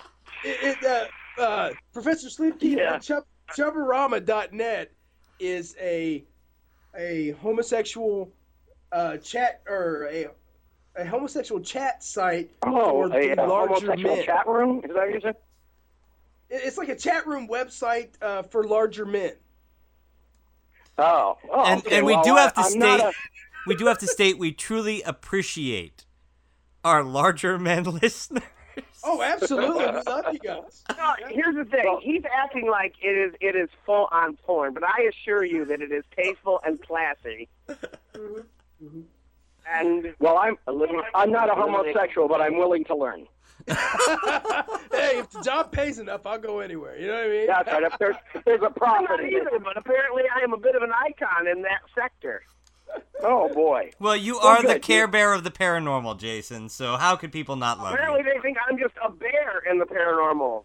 Professor Slim King on chubbarama.net is a homosexual chat or a homosexual chat site for the larger homosexual men. Chat room? Is that what you said? It's like a chat room website for larger men. And we do have to state we do have to state we truly appreciate our larger men listeners. Oh, absolutely. We love you guys. No, here's the thing. He's acting like it is full on porn, but I assure you that it is tasteful and classy. And I'm not a homosexual, but I'm willing to learn. Hey, if the job pays enough, I'll go anywhere. You know what I mean? That's right. If there's a profit. I'm not either, but apparently I am a bit of an icon in that sector. Oh, boy. Well, you are the Care Bear of the paranormal, Jason, so how could people not love Apparently they think I'm just a bear in the paranormal.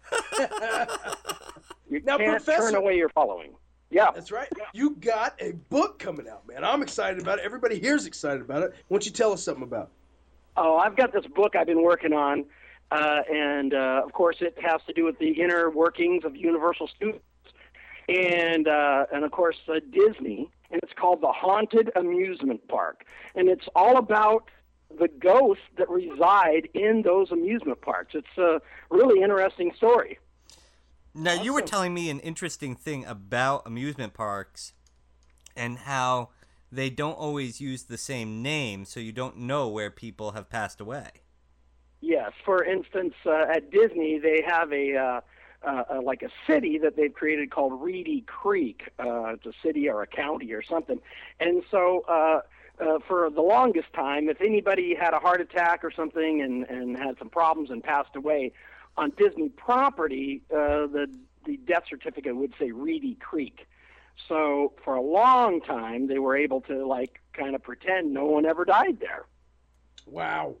You Now, can't Professor, turn away your following. Yeah. That's right. You got a book coming out, man. I'm excited about it. Everybody here's excited about it. Why don't you tell us something about it? Oh, I've got this book I've been working on, and of course it has to do with the inner workings of Universal Studios, and of course Disney, and it's called The Haunted Amusement Park, and it's all about the ghosts that reside in those amusement parks. It's a really interesting story. Now, you were telling me an interesting thing about amusement parks and how they don't always use the same name, so you don't know where people have passed away. Yes. For instance, at Disney, they have like a city that they've created called Reedy Creek. It's a city or a county or something. And so for the longest time, if anybody had a heart attack or something and had some problems and passed away, on Disney property, the death certificate would say Reedy Creek. So for a long time, they were able to kind of pretend no one ever died there. Wow.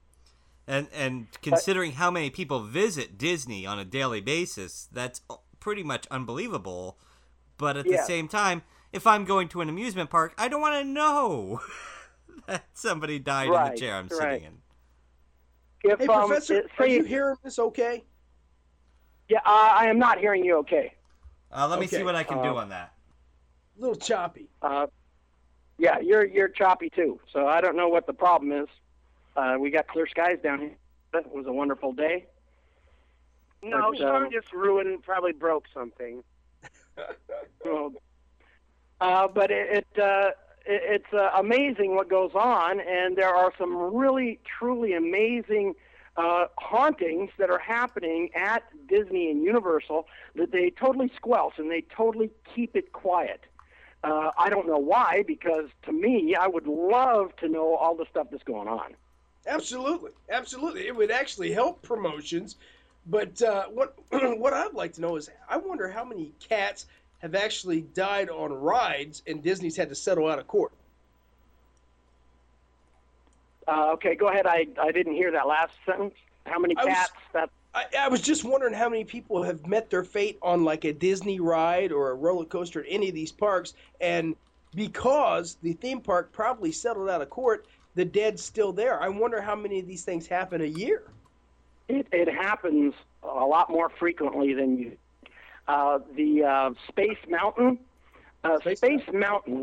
And considering how many people visit Disney on a daily basis, that's pretty much unbelievable. But at the same time, if I'm going to an amusement park, I don't want to know that somebody died in the chair I'm sitting in. If, hey, Professor, are you hearing this okay? Yeah, I am not hearing you okay. Let me see what I can do on that. A little choppy. Yeah, you're choppy too. So I don't know what the problem is. We got clear skies down here. It was a wonderful day. No, Sean just probably broke something. But it's amazing what goes on, and there are some really, truly amazing hauntings that are happening at Disney and Universal that they totally squelch and they totally keep it quiet. I don't know why, because to me, I would love to know all the stuff that's going on. Absolutely. It would actually help promotions. But what I'd like to know is, I wonder how many cats have actually died on rides and Disney's had to settle out of court. Okay, go ahead. I didn't hear that last sentence. How many cats? I was just wondering how many people have met their fate on like a Disney ride or a roller coaster at any of these parks, and because the theme park probably settled out of court, the dead's still there. I wonder how many of these things happen a year. It happens a lot more frequently than you. The Space Mountain. Space Mountain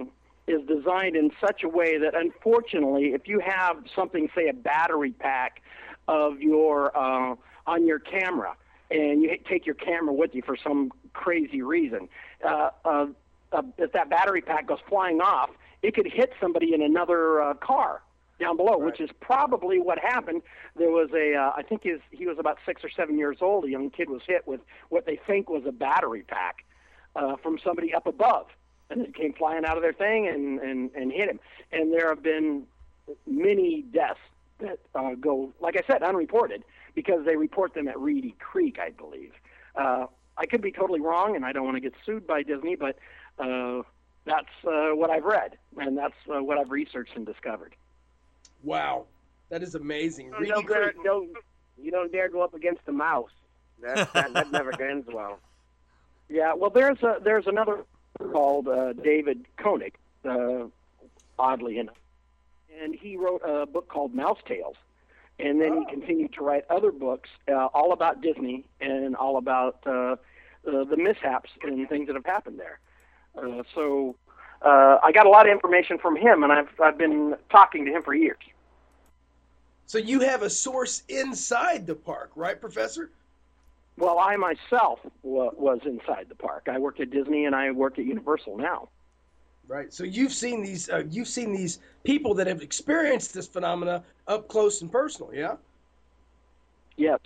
is designed in such a way that, unfortunately, if you have something, say a battery pack of your on your camera, and you take your camera with you for some crazy reason, if that battery pack goes flying off, it could hit somebody in another car down below, which is probably what happened. There was I think he was about 6 or 7 years old. A young kid was hit with what they think was a battery pack from somebody up above, and it came flying out of their thing and hit him. And there have been many deaths that go, like I said, unreported, because they report them at Reedy Creek, I believe. I could be totally wrong, and I don't want to get sued by Disney, but that's what I've read, and that's what I've researched and discovered. Wow, that is amazing. You don't dare go up against the mouse. That never ends well. Yeah, well, there's another called David Koenig, oddly enough, and he wrote a book called Mouse Tales, and then he continued to write other books all about Disney and all about the mishaps and things that have happened there. So I got a lot of information from him, and I've been talking to him for years. So you have a source inside the park, right, Professor? Well, I myself was inside the park. I worked at Disney, and I work at Universal now. Right. So you've seen these people that have experienced this phenomena up close and personal, yeah? Yes.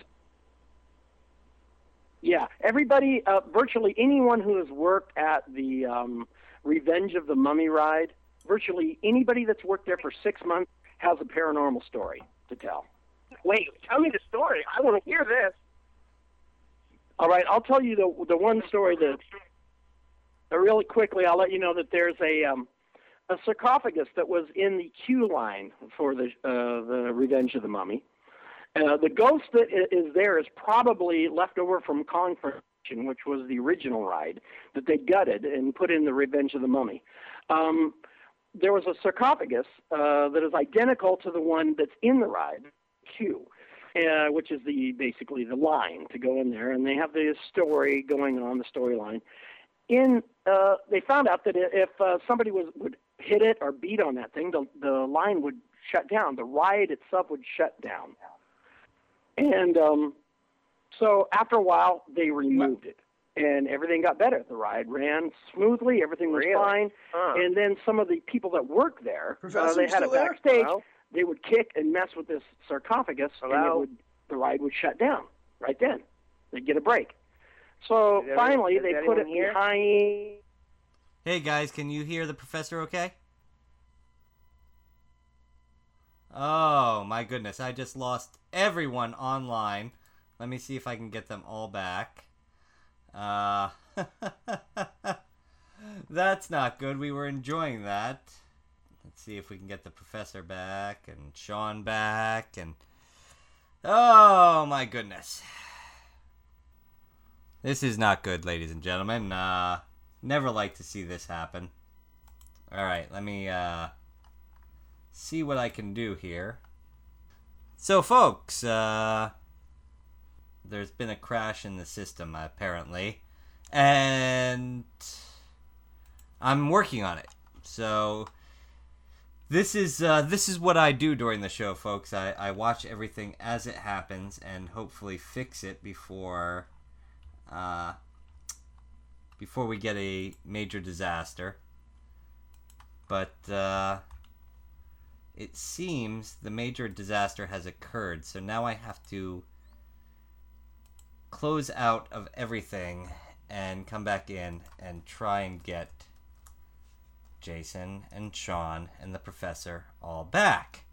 Yeah. Everybody, virtually anyone who has worked at the Revenge of the Mummy ride, virtually anybody that's worked there for 6 months has a paranormal story to tell. Wait, tell me the story. I want to hear this. All right, I'll tell you the one story that really quickly. I'll let you know that there's a sarcophagus that was in the queue line for the Revenge of the Mummy. The ghost that is there is probably left over from Confrontation, which was the original ride that they gutted and put in the Revenge of the Mummy. There was a sarcophagus that is identical to the one that's in the ride queue, which is basically the line to go in there, and they have the story going on, the storyline. They found out that if somebody would hit it or beat on that thing, the line would shut down. The ride itself would shut down. And so after a while, they removed it, and everything got better. The ride ran smoothly. Everything was fine. And then some of the people that worked there, they had it backstage. Hello? They would kick and mess with this sarcophagus, and the ride would shut down right then. They'd get a break. So finally, they put it behind. Hey guys, can you hear the professor okay? Oh my goodness, I just lost everyone online. Let me see if I can get them all back. That's not good. We were enjoying that. Let's see if we can get the professor back and Sean back and... Oh my goodness. This is not good, ladies and gentlemen. Never like to see this happen. Alright, let me see what I can do here. So folks, there's been a crash in the system apparently, and I'm working on it. So this is what I do during the show, folks. I watch everything as it happens and hopefully fix it before we get a major disaster. But it seems the major disaster has occurred, so now I have to close out of everything and come back in and try and get Jason and Sean and the professor all back.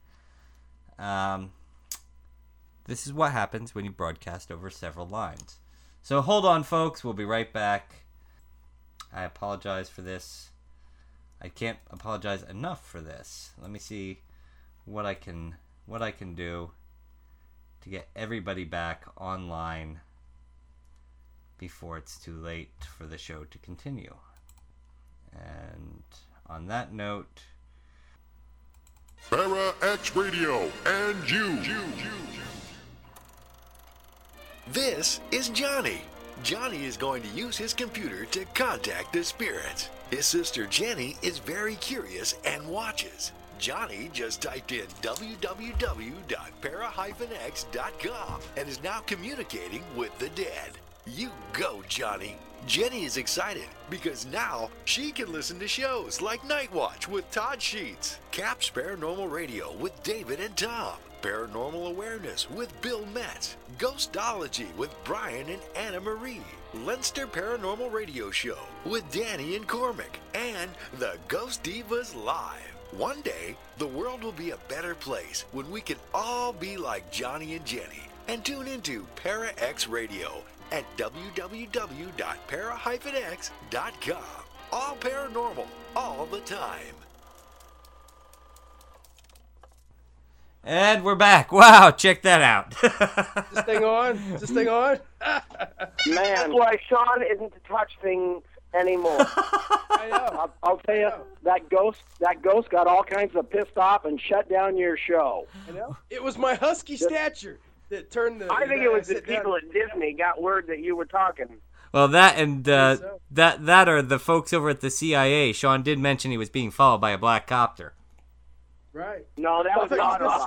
This is what happens when you broadcast over several lines. So hold on, folks. We'll be right back. I apologize for this. I can't apologize enough for this. Let me see what I can do to get everybody back online before it's too late for the show to continue. And on that note, Para X Radio and you. This is Johnny. Johnny is going to use his computer to contact the spirits. His sister Jenny is very curious and watches. Johnny just typed in www.para-x.com and is now communicating with the dead. You go, Johnny. Jenny is excited because now she can listen to shows like Night Watch with Todd Sheets, Caps Paranormal Radio with David and Tom, Paranormal Awareness with Bill Metz, Ghostology with Brian and Anna Marie, Leinster Paranormal Radio Show with Danny and Cormac, and the Ghost Divas Live. One day, the world will be a better place when we can all be like Johnny and Jenny. And tune into Para-X Radio at www.para-x.com. All paranormal, all the time. And we're back. Wow, check that out. This thing on? Is this thing on? Man, that's why Sean isn't to touch things anymore. I know. I'll tell you, that ghost got all kinds of pissed off and shut down your show. I know. It was my husky stature that turned the. I think it was the people at Disney got word that you were talking. Well, that and that are the folks over at the CIA. Sean did mention he was being followed by a black copter. Right. No, that was not us.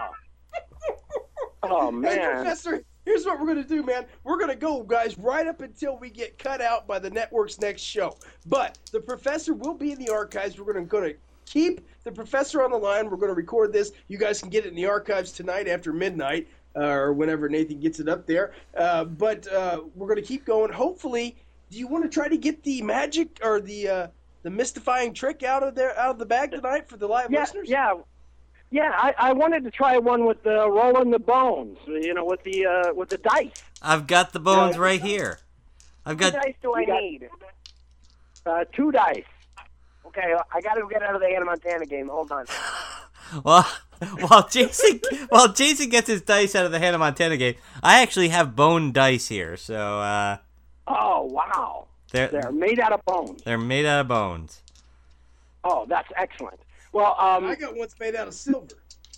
Oh, man. Hey, Professor, here's what we're going to do, man. We're going to go, guys, right up until we get cut out by the network's next show. But the Professor will be in the archives. We're going to keep the Professor on the line. We're going to record this. You guys can get it in the archives tonight after midnight. Or whenever Nathan gets it up there. But we're going to keep going. Hopefully, do you want to try to get the magic or the mystifying trick out of the bag tonight for the live listeners? Yeah. I wanted to try one with rolling the bones. With the dice. I've got the bones right here. I've got. How many dice do I need? 2 dice. Okay, I got to get out of the Hannah Montana game. Hold on. While Jason gets his dice out of the Hannah Montana game, I actually have bone dice here. So. Oh wow! They're made out of bones. They're made out of bones. Oh, that's excellent. Well, I got ones made out of silver.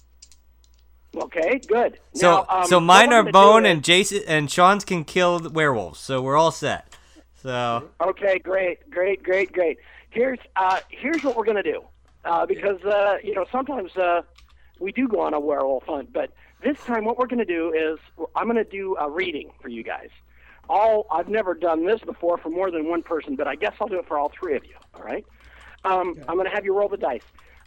Okay, good. So, now, mine are bone, and Jason and Sean's can kill the werewolves. So we're all set. So. Okay, great. Here's what we're gonna do. Because sometimes we do go on a werewolf hunt, but this time what we're going to do is I'm going to do a reading for you guys. I've never done this before for more than one person, but I guess I'll do it for all 3 of you. All right? I'm going to have you roll the dice.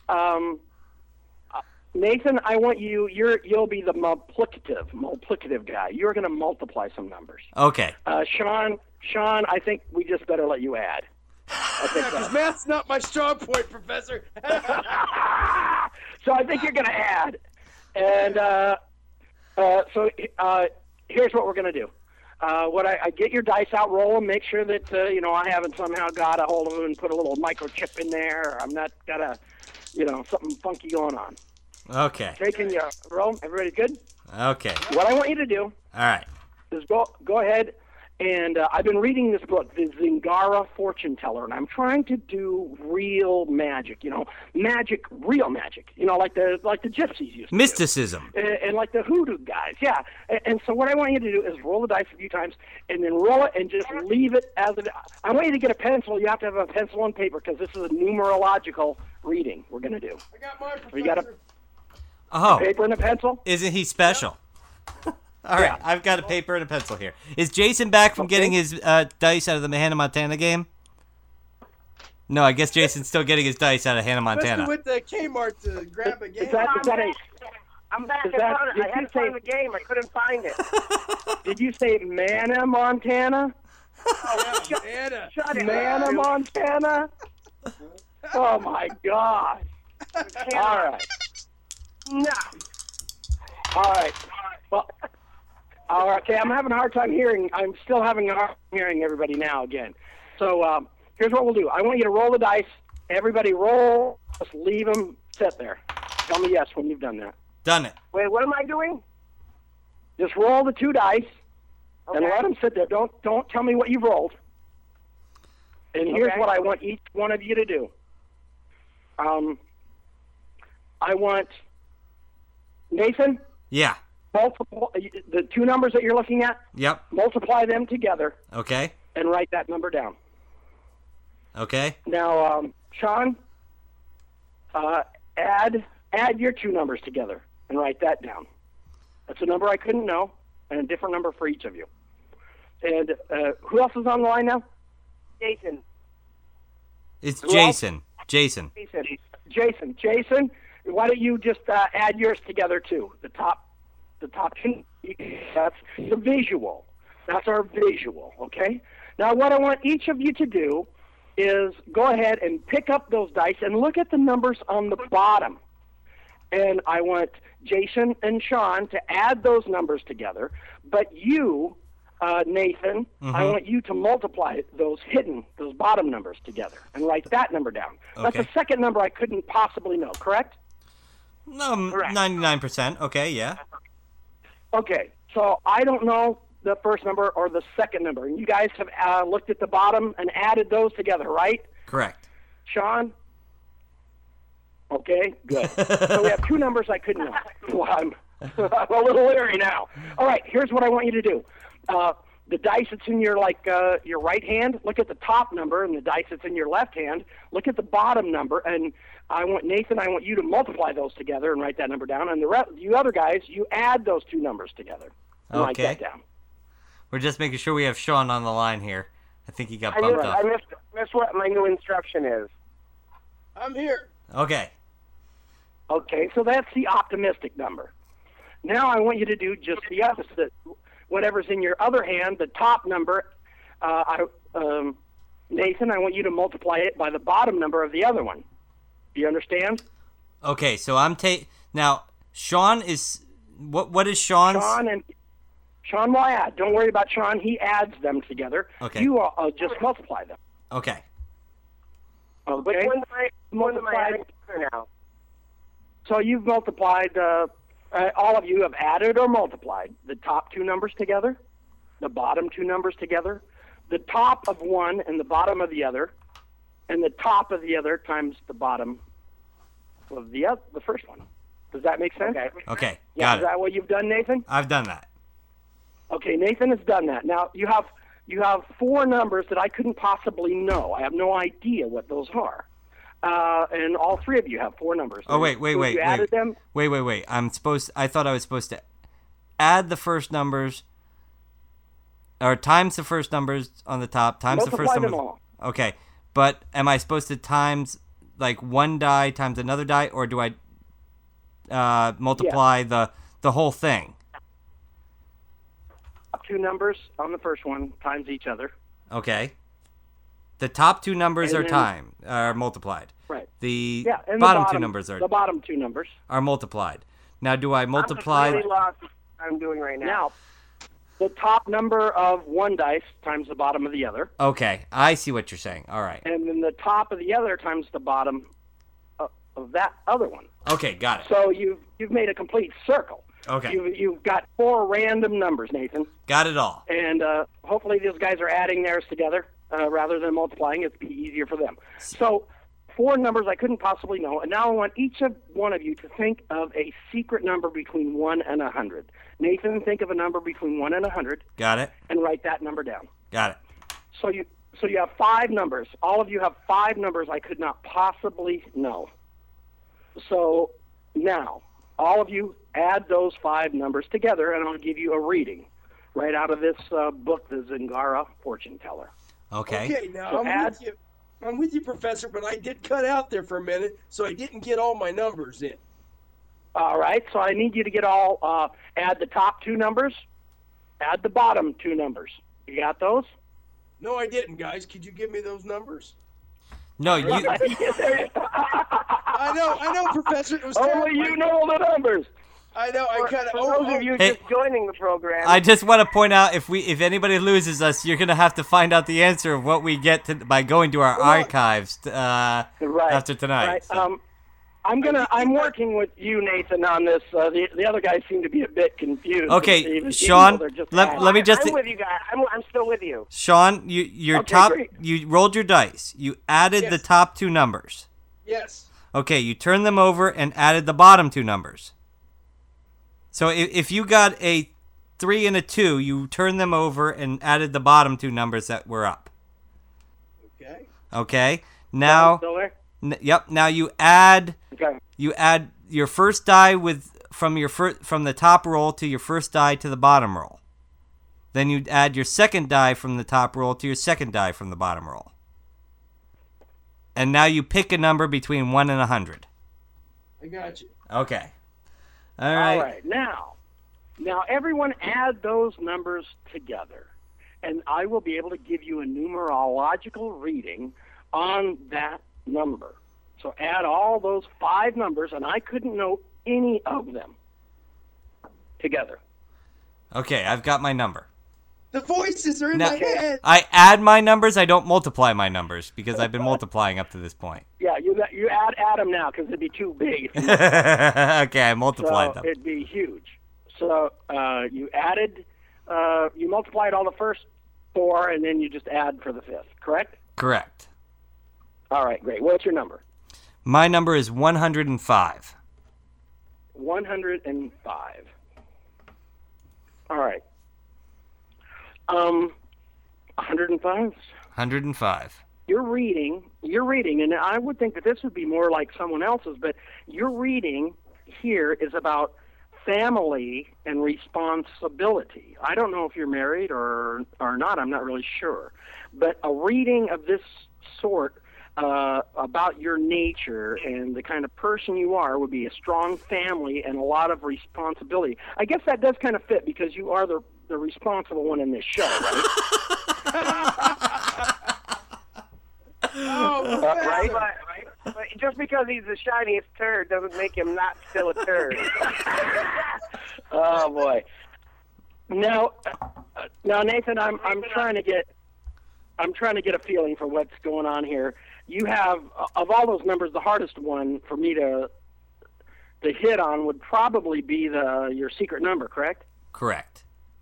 Nathan, I want you'll be the multiplicative guy. You're going to multiply some numbers. Okay. Sean, I think we just better let you add. Because math's not my strong point, Professor. So I think you're going to add. And so here's what we're going to do. I get your dice out, roll them, make sure that, I haven't somehow got a hold of them and put a little microchip in there. Or I'm not got something funky going on. Okay. Can you roll? Everybody good? Okay. What I want you to do. All right. Is go ahead. And I've been reading this book, The Zingara Fortune Teller, and I'm trying to do real magic, real magic, like the gypsies used to Mysticism. do. And like the hoodoo guys, yeah. And so what I want you to do is roll the dice a few times and then roll it and just leave it as it. I want you to get a pencil. You have to have a pencil and paper because this is a numerological reading we're going to do. I got mine, Professor. You got a paper and a pencil? Isn't he special? All right, I've got a paper and a pencil here. Is Jason back from getting his dice out of the Hannah Montana game? No, I guess Jason's still getting his dice out of Hannah Montana. With the Kmart to grab a game. I'm back in front of it. I had to find the game. I couldn't find it. Did you say Manna, Montana? Oh, yeah, Manna, Montana? Oh, my God. All right. No. All right. Well... All right, okay, I'm having a hard time hearing. I'm still having a hard time hearing everybody now again. So here's what we'll do. I want you to roll the dice. Everybody roll. Just leave them sit there. Tell me yes when you've done that. Done it. Wait, what am I doing? Just roll the 2 dice and let them sit there. Don't tell me what you've rolled. And here's what I want each one of you to do. I want Nathan. Yeah. multiple the two numbers that you're looking at. Yep. Multiply them together Okay. and write that number down. Okay. Now, Sean, add your two numbers together and write that down. That's a number I couldn't know, and a different number for each of you. And who else is on the line now? Jason. It's Who Jason. Jason. Jason, why don't you just add yours together too? The top two. That's the visual. That's our visual. Okay. Now, what I want each of you to do is go ahead and pick up those dice and look at the numbers on the bottom. And I want Jason and Sean to add those numbers together. But you, Nathan, I want you to multiply those bottom numbers together and write that number down. That's Okay. the second number I couldn't possibly know, correct? 99%. Okay, yeah. Okay, so I don't know the first number or the second number. And you guys have looked at the bottom and added those together, right? Correct. Sean? Okay, good. So we have two numbers I couldn't know. Well, I'm a little leery now. All right, here's what I want you to do. The dice that's in your right hand, look at the top number, and the dice that's in your left hand, look at the bottom number, and Nathan, I want you to multiply those together and write that number down. And you other guys, you add those two numbers together and write that down. We're just making sure we have Sean on the line here. I think he got bumped up. I missed what my new instruction is. I'm here. Okay. Okay, so that's the optimistic number. Now I want you to do just the opposite. Whatever's in your other hand, the top number, Nathan, I want you to multiply it by the bottom number of the other one. Do you understand? Okay, so I'm now. Sean is what is Sean's? Sean will add. Don't worry about Sean. He adds them together. Okay. You just multiply them. Okay. Okay. Which one am I adding together now? So you've multiplied. All of you have added or multiplied the top two numbers together, the bottom two numbers together, the top of one and the bottom of the other, and the top of the other times the bottom of the first one. Does that make sense? Okay. Yeah. Got Is it. that what you've done, Nathan? I've done that. Okay, Nathan has done that. Now you have four numbers that I couldn't possibly know. I have no idea what those are. And all three of you have four numbers. Oh wait. You added them. Wait. I thought I was supposed to add the first numbers, or times the first numbers on the top, times the first Multiply numbers. them all. Okay, but am I supposed to times like one die times another die, or do I multiply the whole thing? Two numbers on the first one times each other. Okay. The top two numbers And are multiplied. Right. The And bottom two numbers the bottom two numbers are multiplied. Now, do I multiply? I'm really lost what I'm doing right now. Now, the top number of one dice times the bottom of the other, Okay, I see what you're saying. All right. and then the top of the other times the bottom of that other one. Okay, got it. So you've made a complete circle. Okay. You've got four random numbers, Nathan, Got it all. and hopefully these guys are adding theirs together rather than multiplying. It'd be easier for them. So four numbers I couldn't possibly know, and now I want each one of you to think of a secret number between 1 and 100. Nathan, think of a number between 1 and 100, Got it. and write that number down. Got it. So you have five numbers. All of you have five numbers I could not possibly know. So now, all of you add those five numbers together, and I'll give you a reading right out of this book, The Zingara Fortune Teller. Okay. Okay, now So I'm with you, Professor, but I did cut out there for a minute, so I didn't get all my numbers in. All right, so I need you to get add the top two numbers, add the bottom two numbers. You got those? No, I didn't, guys. Could you give me those numbers? No, you. I know, Professor. It was Only you know the numbers. I know. I kind For those of you Hey. just joining the program, I just want to point out if anybody loses us, you're gonna have to find out the answer of what we get by going to our archives after tonight. Right. So. I'm working with you, Nathan, on this. The other guys seem to be a bit confused. Okay, Even Sean, though they're just let me just. I'm with you guys. I'm still with you. Sean, your Okay, top. great. You rolled your dice. You added the top two numbers. Yes. Okay, you turned them over and added the bottom two numbers. So if you got a 3 and a 2, you turned them over and added the bottom two numbers that were up. Okay. Okay. Now. Still there? Yep. Now you add. Okay. You add your first die from the top roll to your first die to the bottom roll. Then you add your second die from the top roll to your second die from the bottom roll. And now you pick a number between 1 and 100. I got you. Okay. All right. All right. Now everyone add those numbers together, and I will be able to give you a numerological reading on that number. So add all those 5 numbers, and I couldn't know any of them together. Okay, I've got my number. The voices are in Now, my head. I add my numbers. I don't multiply my numbers because I've been multiplying up to this point. Yeah, you add them now because it'd be too big. Okay, I multiplied them. It'd be huge. So you multiplied all the first 4, and then you just add for the 5th, correct? Correct. All right, great. What's your number? My number is 105. 105. All right. 105. 105. You're reading, and I would think that this would be more like someone else's, but your reading here is about family and responsibility. I don't know if you're married or not. I'm not really sure. But a reading of this sort about your nature and the kind of person you are would be a strong family and a lot of responsibility. I guess that does kind of fit because you are the responsible one in this show, right? Right? But just because he's the shiniest turd doesn't make him not still a turd. Oh boy. Now, Nathan, I'm trying to get a feeling for what's going on here. You have, of all those numbers, the hardest one for me to hit on would probably be your secret number, correct? Correct.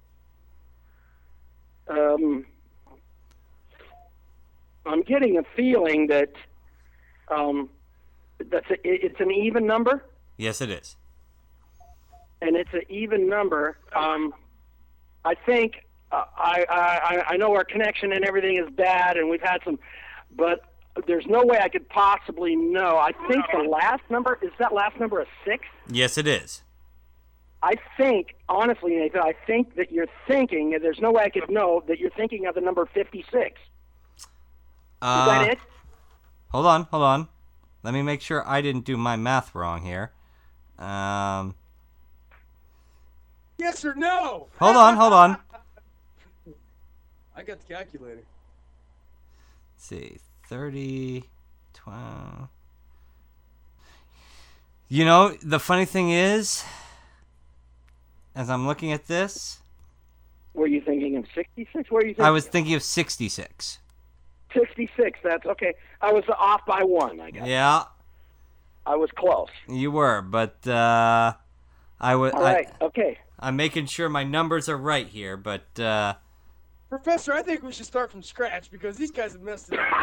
I'm getting a feeling that it's an even number. Yes, it is. And it's an even number. I think I know our connection and everything is bad, and we've had some, but there's no way I could possibly know. I think the last number is that last number a 6? Yes, it is. I think, honestly, Nathan, I think that you're thinking, and there's no way I could know that you're thinking of the number 56. Is that it? Hold on. Let me make sure I didn't do my math wrong here. Yes or no? Hold on. I got the calculator. Let's see. 30, 12. You know, the funny thing is, as I'm looking at this... Were you thinking of 66? What are you thinking? I was thinking of 66. 66, that's okay. I was off by 1, I guess. Yeah. I was close. You were, but I was... All right, okay. I'm making sure my numbers are right here, but... Professor, I think we should start from scratch because these guys have messed it up.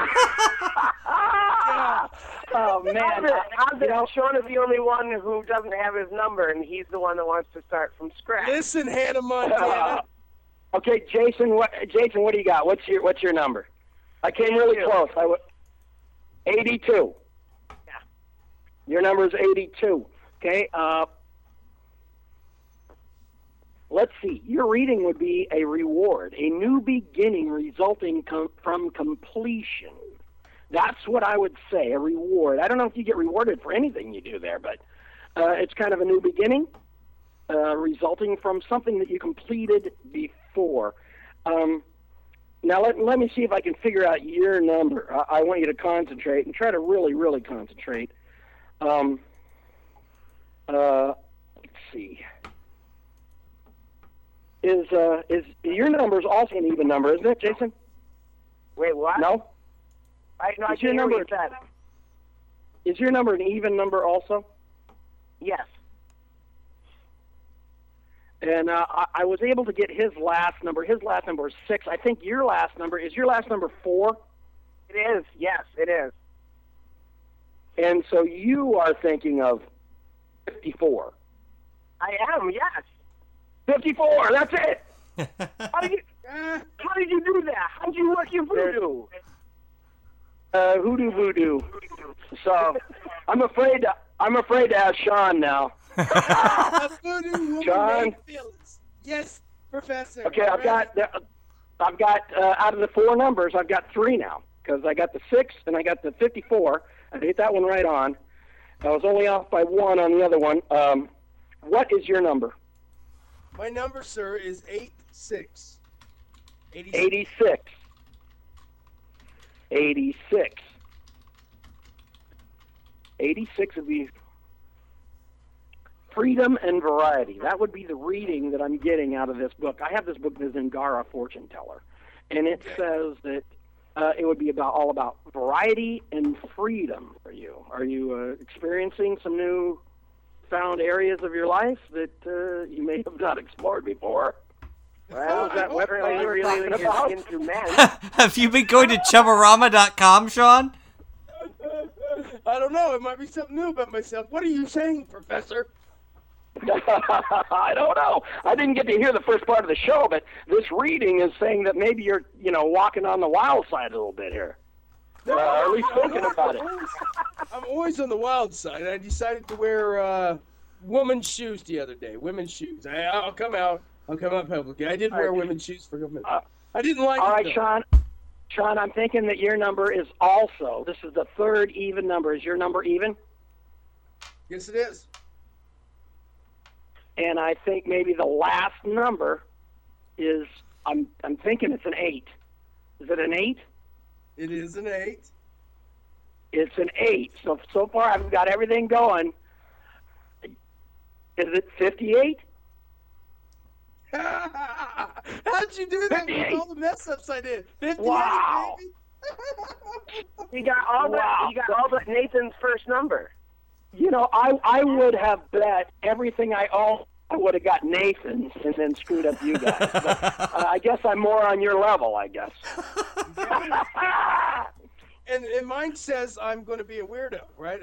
Oh, man. Sean is the only one who doesn't have his number, and he's the one that wants to start from scratch. Listen, Hannah Montana. Okay, Jason, what do you got? What's your number? I came really close. 82. Yeah. Your number is 82. Okay. Let's see. Your reading would be a reward, a new beginning resulting from completion. That's what I would say, a reward. I don't know if you get rewarded for anything you do there, but it's kind of a new beginning resulting from something that you completed before. Now, let me see if I can figure out your number. I want you to concentrate and try to really, really concentrate. Let's see. Is your number is also an even number, isn't it, Jason? Wait, what? No? I can't hear what you said. Is your number an even number also? Yes. And I was able to get his last number. His last number is 6. I think your last number, is your last number 4? It is, yes, it is. And so you are thinking of 54. I am, yes. 54. That's it. How did you do that? How did you work your voodoo? Hoodoo voodoo. So I'm afraid to ask Sean now. Sean. Yes, Professor. Okay, I've got out of the 4 numbers, I've got 3 now because I got the 6 and I got the 54. I hit that one right on. I was only off by 1 on the other one. What is your number? My number, sir, is 86. 86. 86. 86 would be freedom and variety. That would be the reading that I'm getting out of this book. I have this book, The Zingara Fortune Teller, and it says that it would be all about variety and freedom for you. Are you experiencing some new found areas of your life that you may have not explored before? Well, is that what really is into men? Have you been going to Chubbarama.com, Sean? I don't know. It might be something new about myself. What are you saying, Professor? I don't know. I didn't get to hear the first part of the show, but this reading is saying that maybe you're, walking on the wild side a little bit here. Or at least thinking about it. I'm always on the wild side. I decided to wear women's shoes the other day. Women's shoes. I'll come out publicly. I did wear women's shoes for a minute. I didn't like it. All right, though. Sean, I'm thinking that your number is also, this is the 3rd even number. Is your number even? Yes, it is. And I think maybe the last number is, I'm thinking it's an 8. Is it an 8? It is an 8. It's an 8. So far I've got everything going. Is it 58? How'd you do that with all the mess ups I did? 58, wow. baby. He got all that. He got all but Nathan's first number. I would have bet everything I own. I would have got Nathan's and then screwed up you guys. But, I guess I'm more on your level, I guess. And mine says I'm going to be a weirdo, right?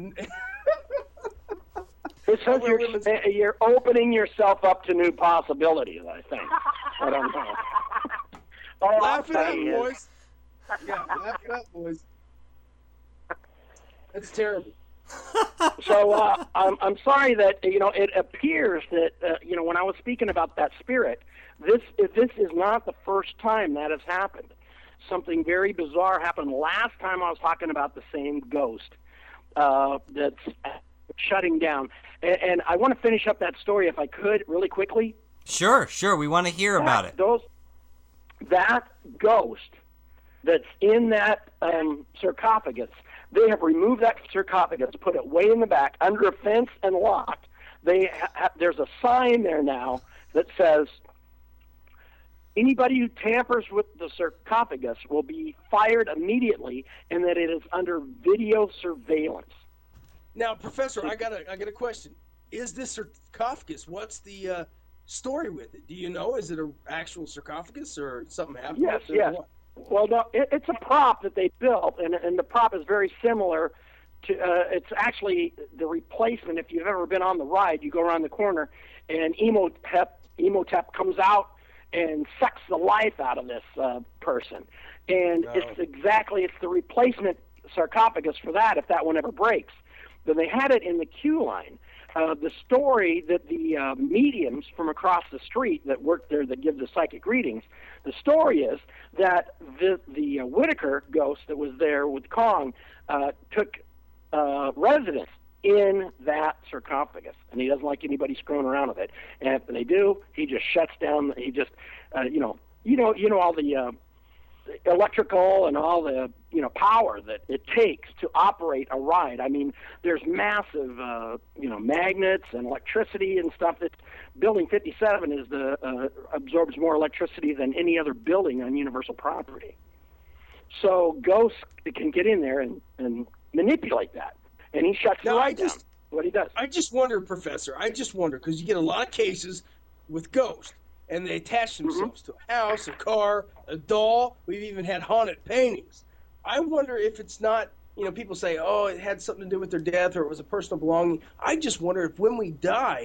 It says you're opening yourself up to new possibilities, I think. I don't know. Laugh it up, boys. Yeah, laugh it up, boys. That's terrible. So I'm sorry that it appears that when I was speaking about that spirit, this is not the first time that has happened. Something very bizarre happened last time I was talking about the same ghost that's shutting down. And I want to finish up that story if I could really quickly. Sure. We want to hear about it. That ghost that's in that sarcophagus, they have removed that sarcophagus, put it way in the back, under a fence and locked. There's a sign there now that says, anybody who tampers with the sarcophagus will be fired immediately, and that it is under video surveillance. Now, Professor, I got a question. Is this sarcophagus? What's the story with it? Do you know? Is it an actual sarcophagus or something happened? Yes. Well, no, it's a prop that they built, and the prop is very similar to. It's actually the replacement. If you've ever been on the ride, you go around the corner, and Imhotep comes out and sucks the life out of this person, and it's the replacement sarcophagus for that if that one ever breaks. Then they had it in the queue line. The story that the mediums from across the street that work there that give the psychic readings, the story is that the Whitaker ghost that was there with Kong took residence in that sarcophagus, and he doesn't like anybody screwing around with it. And if they do, he just shuts down. He just, all the electrical and all the power that it takes to operate a ride. I mean, there's massive magnets and electricity and stuff. That Building 57 is absorbs more electricity than any other building on Universal property. So ghosts can get in there and manipulate that, and he shuts the ride down. What he does. I just wonder, Professor. Because you get a lot of cases with ghosts. And they attach themselves to a house, a car, a doll. We've even had haunted paintings. I wonder if it's not, people say, oh, it had something to do with their death or it was a personal belonging. I just wonder if when we die,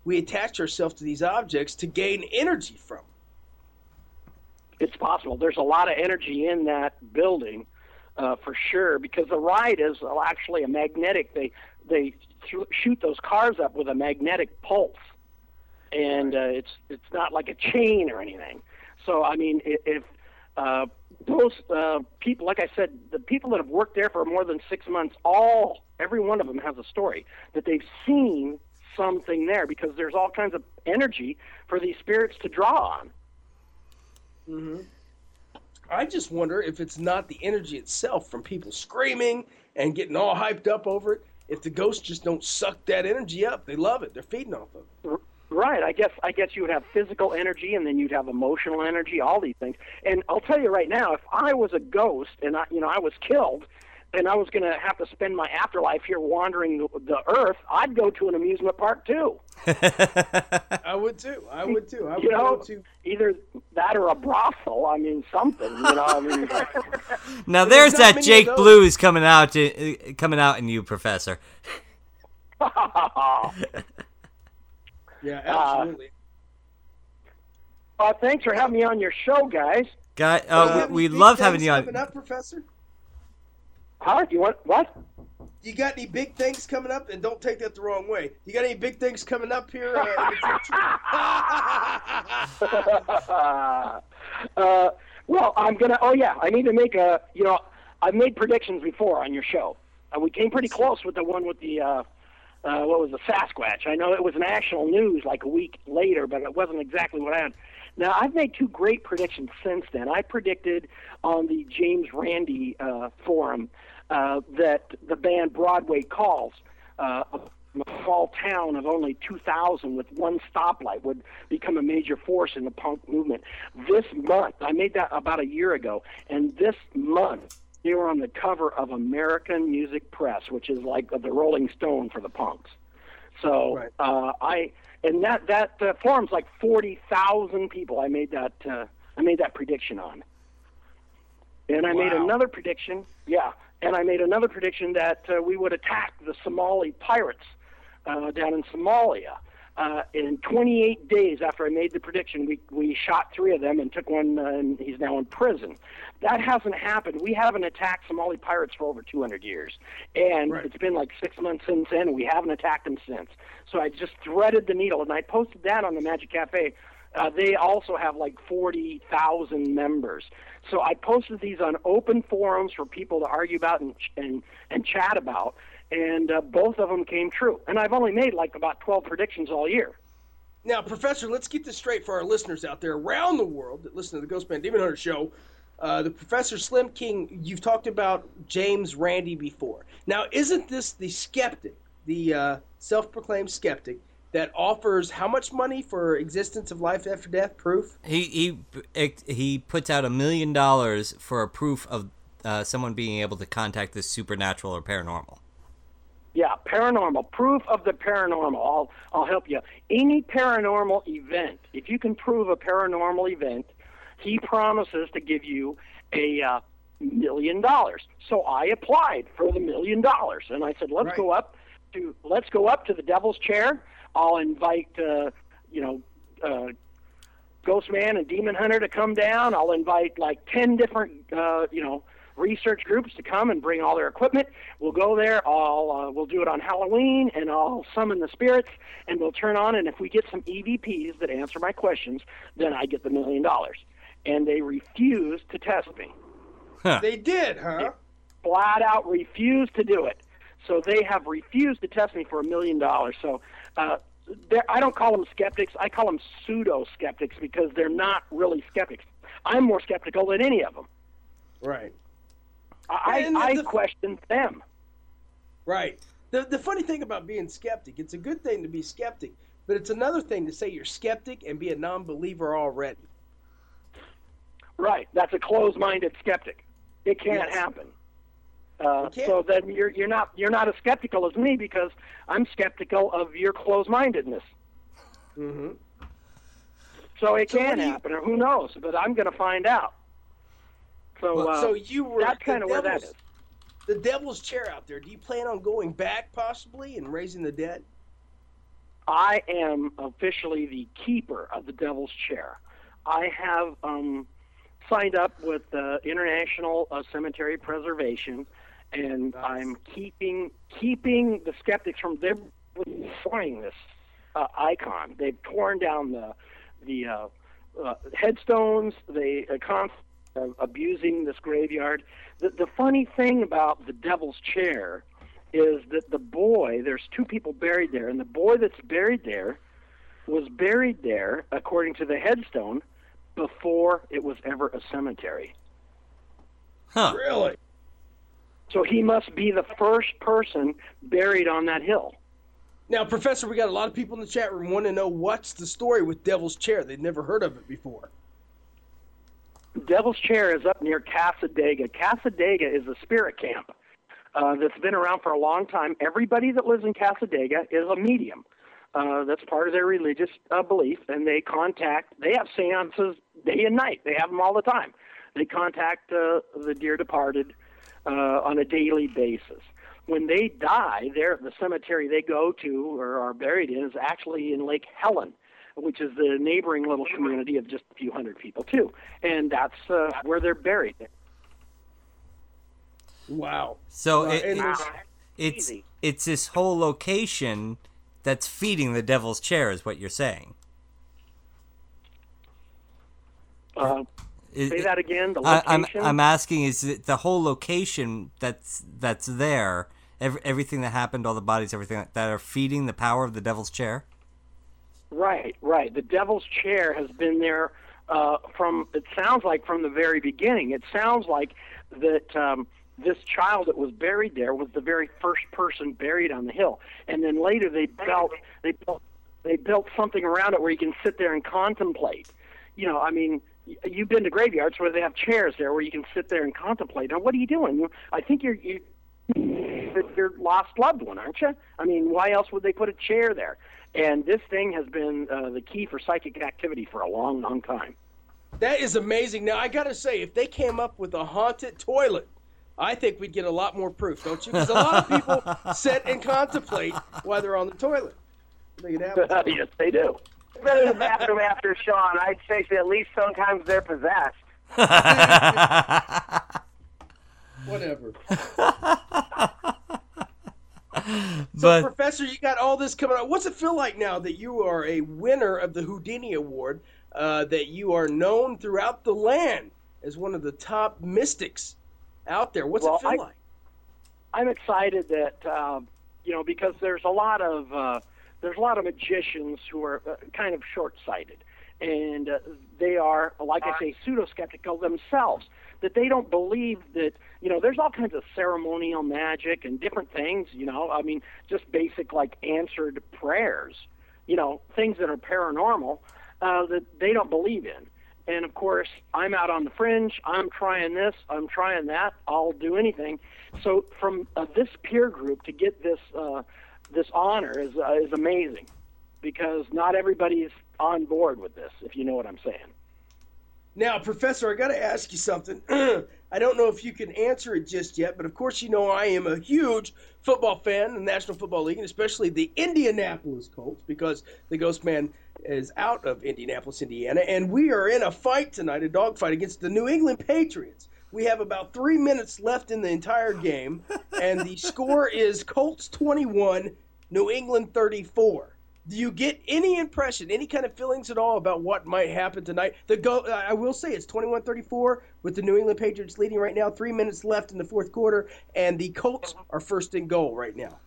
we attach ourselves to these objects to gain energy from. It's possible. There's a lot of energy in that building, for sure, because the ride is actually a magnetic. They shoot those cars up with a magnetic pulse, and it's not like a chain or anything. So I mean, if those people, like I said, the people that have worked there for more than 6 months, every one of them has a story that they've seen something there, because there's all kinds of energy for these spirits to draw on. Mm-hmm. I just wonder if it's not the energy itself from people screaming and getting all hyped up over it. If the ghosts just don't suck that energy up, they love it. They're feeding off of it. Right. I guess you would have physical energy, and then you'd have emotional energy. All these things. And I'll tell you right now, if I was a ghost and I was killed, and I was going to have to spend my afterlife here wandering the earth, I'd go to an amusement park too. I would too. I would go to either that or a brothel. I mean, something. I mean. Now there's that Jake Blues coming out in you, Professor. Yeah, absolutely. Thanks for having me on your show, guys. We love having you on. Coming up, Professor? Huh? You want what? You got any big things coming up? And don't take that the wrong way. You got any big things coming up here in the future? Well, I'm gonna. Oh yeah, I need to make a. I've made predictions before on your show. We came pretty close with the one with the. What was the Sasquatch? I know it was national news like a week later, but it wasn't exactly what I had. Now, I've made 2 great predictions since then. I predicted on the James Randi forum that the band Broadway Calls, a small town of only 2,000 with one stoplight, would become a major force in the punk movement. This month, I made that about a year ago, and this month, they were on the cover of American Music Press, which is like the Rolling Stone for the punks. So right. That forum's like 40,000 people. I made that prediction on, and I made another prediction. Yeah, and I made another prediction that we would attack the Somali pirates down in Somalia. In 28 days after I made the prediction, we shot 3 of them and took one, and he's now in prison. That hasn't happened. We haven't attacked Somali pirates for over 200 years. And It's been like 6 months since then, and we haven't attacked them since. So I just threaded the needle, and I posted that on the Magic Cafe. They also have like 40,000 members. So I posted these on open forums for people to argue about and chat about. And both of them came true. And I've only made like about 12 predictions all year. Now, Professor, let's get this straight for our listeners out there around the world that listen to the Ghost Man Demon Hunter show. The Professor Slim King, you've talked about James Randi before. Now, isn't this the skeptic, the self-proclaimed skeptic, that offers how much money for existence of life after death proof? He puts out $1 million for a proof of someone being able to contact the supernatural or paranormal. Yeah, paranormal, proof of the paranormal. I'll help you. Any paranormal event, if you can prove a paranormal event, he promises to give you a $1 million. So I applied for the $1 million, and I said, let's go up to the Devil's Chair. I'll invite Ghost Man and Demon Hunter to come down. I'll invite like 10 different research groups to come and bring all their equipment. We'll go there. We'll do it on Halloween, and I'll summon the spirits, and we'll turn on. And if we get some EVPs that answer my questions, then I get the $1 million. And they refused to test me. Huh. They did, huh? They flat out refused to do it. So they have refused to test me for $1 million. So I don't call them skeptics. I call them pseudo-skeptics because they're not really skeptics. I'm more skeptical than any of them. Right. I question them. Right. The funny thing about being skeptic, it's a good thing to be skeptic, but it's another thing to say you're skeptic and be a non-believer already. Right. That's a closed-minded skeptic. It can't happen. So then you're not as skeptical as me because I'm skeptical of your closed-mindedness. Mm-hmm. So it can happen, or who knows? But I'm going to find out. So you were that's kind of where that is. The Devil's Chair out there. Do you plan on going back possibly and raising the dead? I am officially the keeper of the Devil's Chair. I have signed up with International Cemetery Preservation, and I'm keeping the skeptics from destroying this icon. They've torn down the headstones. They constantly are abusing this graveyard. The funny thing about the Devil's Chair is that the boy, there's 2 people buried there, and the boy that's buried there was buried there, according to the headstone, before it was ever a cemetery. Huh. Really? So he must be the first person buried on that hill. Now, Professor, we got a lot of people in the chat room want to know what's the story with Devil's Chair. They've never heard of it before. Devil's Chair is up near Casadega. Casadega is a spirit camp that's been around for a long time. Everybody that lives in Casadega is a medium. That's part of their religious belief, and they have seances day and night. They have them all the time. They contact the dear departed on a daily basis. When they die, the cemetery they go to or are buried in is actually in Lake Helen, which is the neighboring little community of just a few hundred people, too. And that's where they're buried. Wow. So it's this whole location that's feeding the Devil's Chair, is what you're saying. Say that again. The location. I'm asking: is it the whole location that's there? Everything that happened, all the bodies, everything that are feeding the power of the Devil's Chair. Right. The Devil's Chair has been there it sounds like from the very beginning. It sounds like that this child that was buried there was the very first person buried on the hill. And then later they built something around it where you can sit there and contemplate. You know, I mean, you've been to graveyards where they have chairs there where you can sit there and contemplate. Now, what are you doing? I think you're your lost loved one, aren't you? I mean, why else would they put a chair there? And this thing has been the key for psychic activity for a long, long time. That is amazing. Now, I got to say, if they came up with a haunted toilet, I think we'd get a lot more proof, don't you? Because a lot of people sit and contemplate while they're on the toilet. They could have it. Yes, they do. Been in the bathroom after Sean. I'd say at least sometimes they're possessed. Whatever. But, Professor, you got all this coming up. What's it feel like now that you are a winner of the Houdini Award, that you are known throughout the land as one of the top mystics out there? What's it feel like? I'm excited that, because there's a lot of magicians who are kind of short-sighted, and they are, like I say, pseudo-skeptical themselves, that they don't believe that, there's all kinds of ceremonial magic and different things, I mean, just basic, like, answered prayers, things that are paranormal, that they don't believe in. And, of course, I'm out on the fringe. I'm trying this. I'm trying that. I'll do anything. So from this peer group to get this honor is amazing, because not everybody's on board with this, if you know what I'm saying. Now, Professor, I got to ask you something. I don't know if you can answer it just yet, but of course you know I am a huge football fan in the National Football League, and especially the Indianapolis Colts, because the Ghost Man is out of Indianapolis, Indiana, and we are in a fight tonight, a dogfight against the New England Patriots. We have about 3 minutes left in the entire game, and the score is Colts 21, New England 34. Do you get any impression, any kind of feelings at all about what might happen tonight? I will say it's 21-34 with the New England Patriots leading right now. 3 minutes left in the fourth quarter, and the Colts are first in goal right now.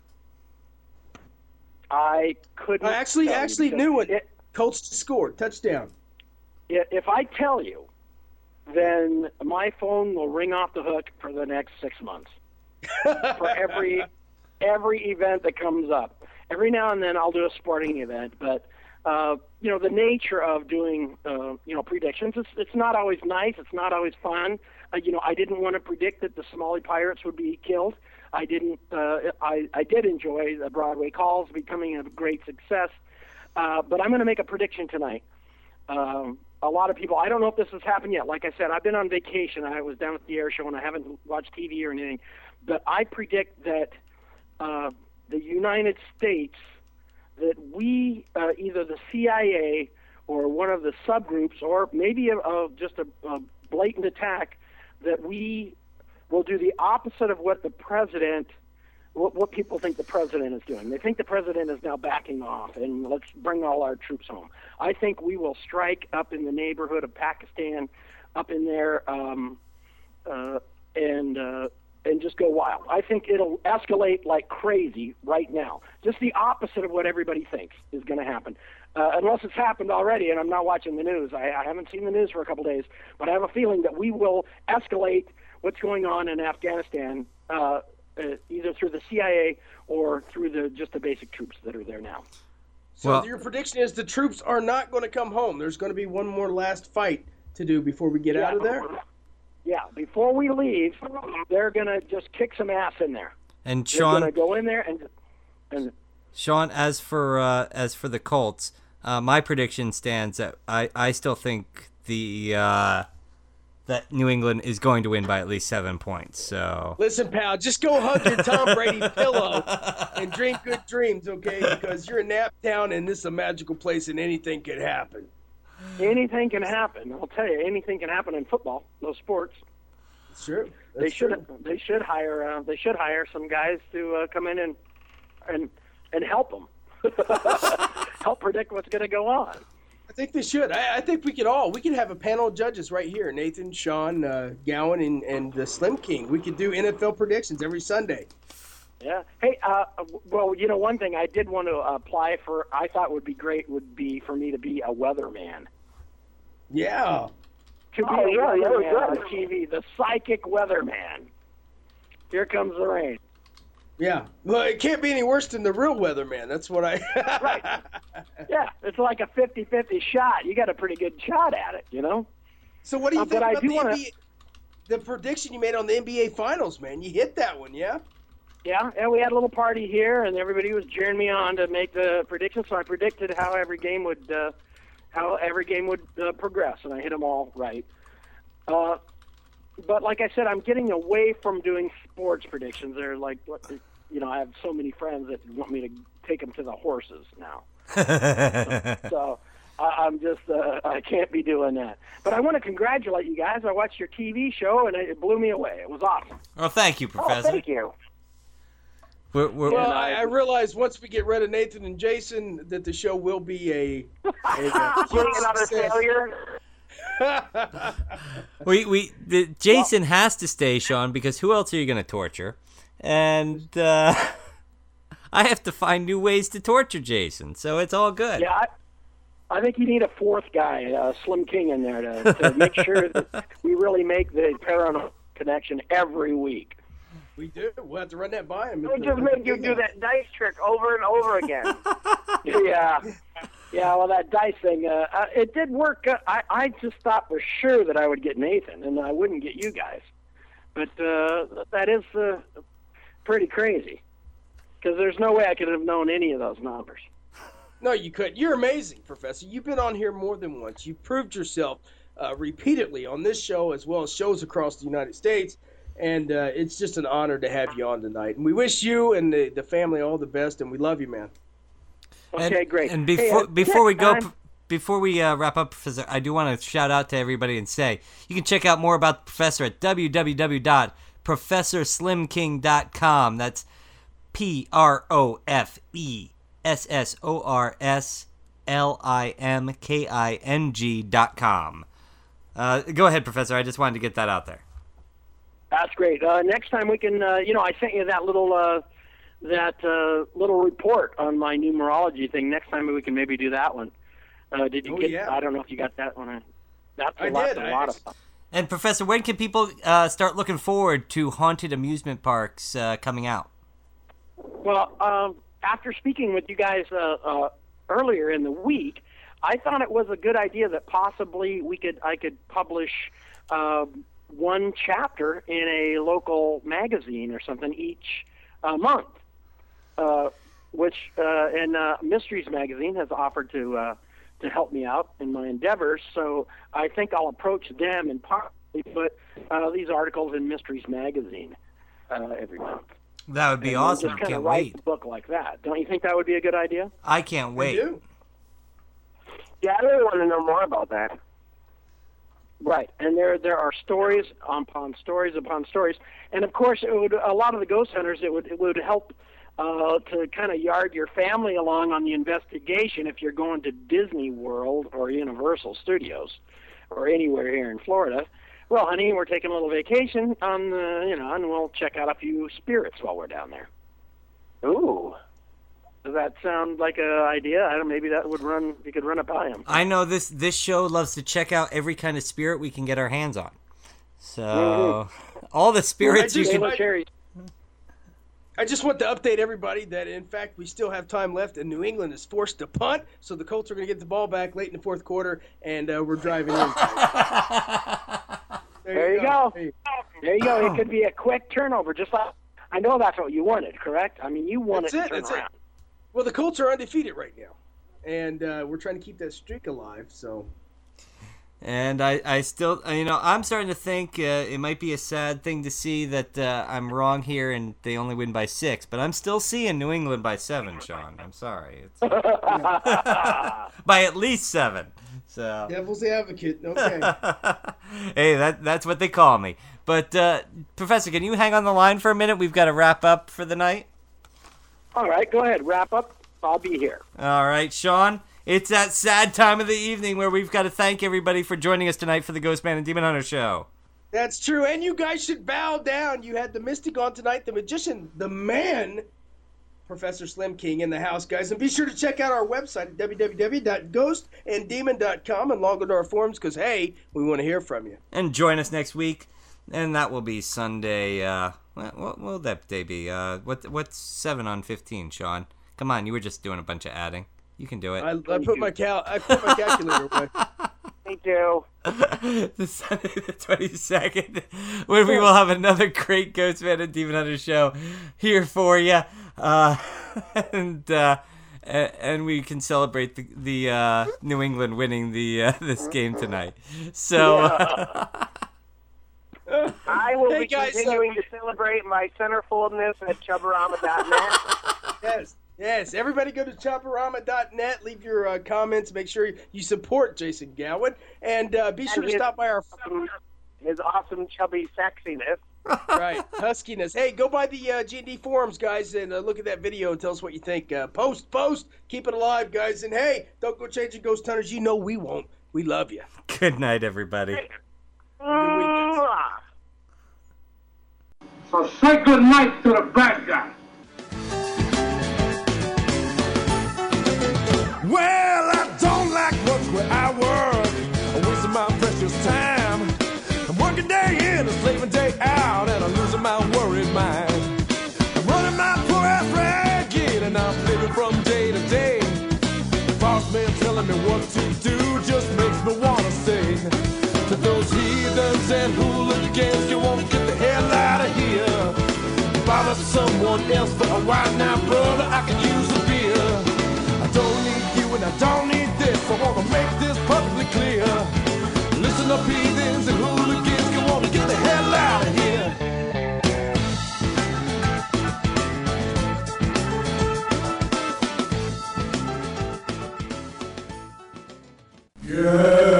I couldn't. I actually knew it. Colts scored touchdown. If I tell you, then my phone will ring off the hook for the next 6 months for every event that comes up. Every now and then I'll do a sporting event, but the nature of doing predictions, it's not always nice. It's not always fun. I didn't want to predict that the Somali Pirates would be killed. I didn't. I did enjoy the Broadway Calls becoming a great success, but I'm going to make a prediction tonight. A lot of people, I don't know if this has happened yet. Like I said, I've been on vacation. I was down at the air show and I haven't watched TV or anything, but I predict that the United States, that we, either the CIA or one of the subgroups, or maybe just a blatant attack, that we will do the opposite of what the president, what people think the president is doing. They think the president is now backing off and let's bring all our troops home. I think we will strike up in the neighborhood of Pakistan, up in there, and just go wild. I think it'll escalate like crazy right now. Just the opposite of what everybody thinks is going to happen. Unless it's happened already, and I'm not watching the news. I haven't seen the news for a couple days, but I have a feeling that we will escalate what's going on in Afghanistan, either through the CIA or through just the basic troops that are there now. So your prediction is the troops are not going to come home. There's going to be one more last fight to do before we get out of there? Yeah, before we leave, they're going to just kick some ass in there. And They're Sean, going to go in there and Sean, as for the Colts, my prediction stands that I still think that New England is going to win by at least 7 points. So listen, pal, just go hug your Tom Brady pillow and dream good dreams, okay? Because you're in Naptown and this is a magical place and anything could happen. anything can happen. I'll tell you, anything can happen in football, those sports. It's true. They should hire some guys to come in and help them. Help predict what's going to go on. I think they should. I think we could have a panel of judges right here. Nathan, Sean, Gowan, and the Slim King. We could do NFL predictions every Sunday. Yeah. Hey, well, you know, one thing I did want to apply for, I thought would be great, would be for me to be a weatherman. Yeah. To be a weatherman on TV, the psychic weatherman. Here comes the rain. Yeah. Well, it can't be any worse than the real weatherman. That's what I... Right. Yeah, it's like a 50-50 shot. You got a pretty good shot at it, you know? So what do you think about NBA, the prediction you made on the NBA Finals, man? You hit that one, yeah? Yeah, and we had a little party here, and everybody was cheering me on to make the prediction. So I predicted how every game would progress, and I hit them all right. But like I said, I'm getting away from doing sports predictions. They're like, you know, I have so many friends that want me to take them to the horses now. So I'm just, I can't be doing that. But I want to congratulate you guys. I watched your TV show, and it blew me away. It was awesome. Well, thank you, Professor. Oh, thank you. Well, I realize once we get rid of Nathan and Jason that the show will be a another failure. Jason has to stay, Sean, because who else are you going to torture? And I have to find new ways to torture Jason, so it's all good. Yeah, I think you need a fourth guy, Slim King, in there to make sure that we really make the paranormal connection every week. We do. We'll have to run that by him. We'll just make you do that dice trick over and over again. Yeah, well, that dice thing, it did work. I just thought for sure that I would get Nathan, and I wouldn't get you guys. But that is pretty crazy, because there's no way I could have known any of those numbers. No, you couldn't. You're amazing, Professor. You've been on here more than once. You've proved yourself repeatedly on this show as well as shows across the United States. And it's just an honor to have you on tonight. And we wish you and the family all the best, and we love you, man. Okay, great. And before we wrap up, Professor, I do want to shout out to everybody and say you can check out more about the Professor at www.professorslimking.com. That's PROFESSORSLIMKING.com. Go ahead, Professor. I just wanted to get that out there. That's great. Next time we can, I sent you that little report on my numerology thing. Next time we can maybe do that one. Did you get? Yeah. I don't know if you got that one. That's a lot of fun. And Professor, when can people start looking forward to haunted amusement parks coming out? Well, after speaking with you guys earlier in the week, I thought it was a good idea that possibly I could publish one chapter in a local magazine or something each month, which Mysteries Magazine has offered to help me out in my endeavors. So I think I'll approach them and possibly put these articles in Mysteries Magazine every month. That would be And awesome. Just kind Can't of write wait. a book like that. Don't you think that would be a good idea? I can't wait. Yeah, I really want to know more about that. Right, and there are stories upon stories upon stories, and of course, it would a lot of the ghost hunters. It would help to kind of yard your family along on the investigation if you're going to Disney World or Universal Studios or anywhere here in Florida. Well, honey, we're taking a little vacation on and we'll check out a few spirits while we're down there. Ooh. Does that sound like an idea? I don't. Maybe that would run. You could run it by him. I know this show loves to check out every kind of spirit we can get our hands on. So all the spirits you can. I just want to update everybody that, in fact, we still have time left, and New England is forced to punt, so the Colts are going to get the ball back late in the fourth quarter, and we're driving in. There you go. There you go. It could be a quick turnover, just like I know that's what you wanted, correct? I mean, you wanted to turn around. Well, the Colts are undefeated right now, and we're trying to keep that streak alive. So, and I still, I'm starting to think it might be a sad thing to see that I'm wrong here and they only win by 6, but I'm still seeing New England by 7, Sean. I'm sorry, it's by at least 7. So devil's advocate. Okay. Hey, that's what they call me. But Professor, can you hang on the line for a minute? We've got to wrap up for the night. All right, go ahead. Wrap up. I'll be here. All right, Sean. It's that sad time of the evening where we've got to thank everybody for joining us tonight for the Ghost Man and Demon Hunter show. That's true, and you guys should bow down. You had the Mystic on tonight, the Magician, the Man, Professor Slim King in the house, guys. And be sure to check out our website at www.ghostanddemon.com and log into our forums because, hey, we want to hear from you. And join us next week, and that will be Sunday. What will that day be? What's 7 on 15, Sean? Come on, you were just doing a bunch of adding. You can do it. I put my calculator away. Me too. The Sunday the 22nd, when we will have another great Ghost Man and Demon Hunter show here for you, and we can celebrate the New England winning this game tonight. So. I will be continuing to celebrate my centerfoldness at chubbarama.net. Yes. Everybody go to chubbarama.net. Leave your comments. Make sure you support Jason Gowan. And be sure to stop by our... His awesome chubby sexiness. Right. Huskiness. Hey, go by the G&D forums, guys, and look at that video and tell us what you think. Post. Keep it alive, guys. And hey, don't go changing Ghost Hunters. You know we won't. We love you. Good night, everybody. So say good night to the bad guy. Well, I don't like much where I work. I'm wasting my precious time. I'm working day in and slaving day out, and I'm losing my worried mind. I'm running my poor ass ragged, and I'm living from day to day. The boss man telling me what to do just makes me wanna sing. To those heathens and hooligans, you won't get the hell out of here. Bother someone else for a while now, brother, I could use a beer. I don't need you and I don't need this, I wanna make this perfectly clear. Listen up, heathens and hooligans, you wanna get the hell out of here. Yeah.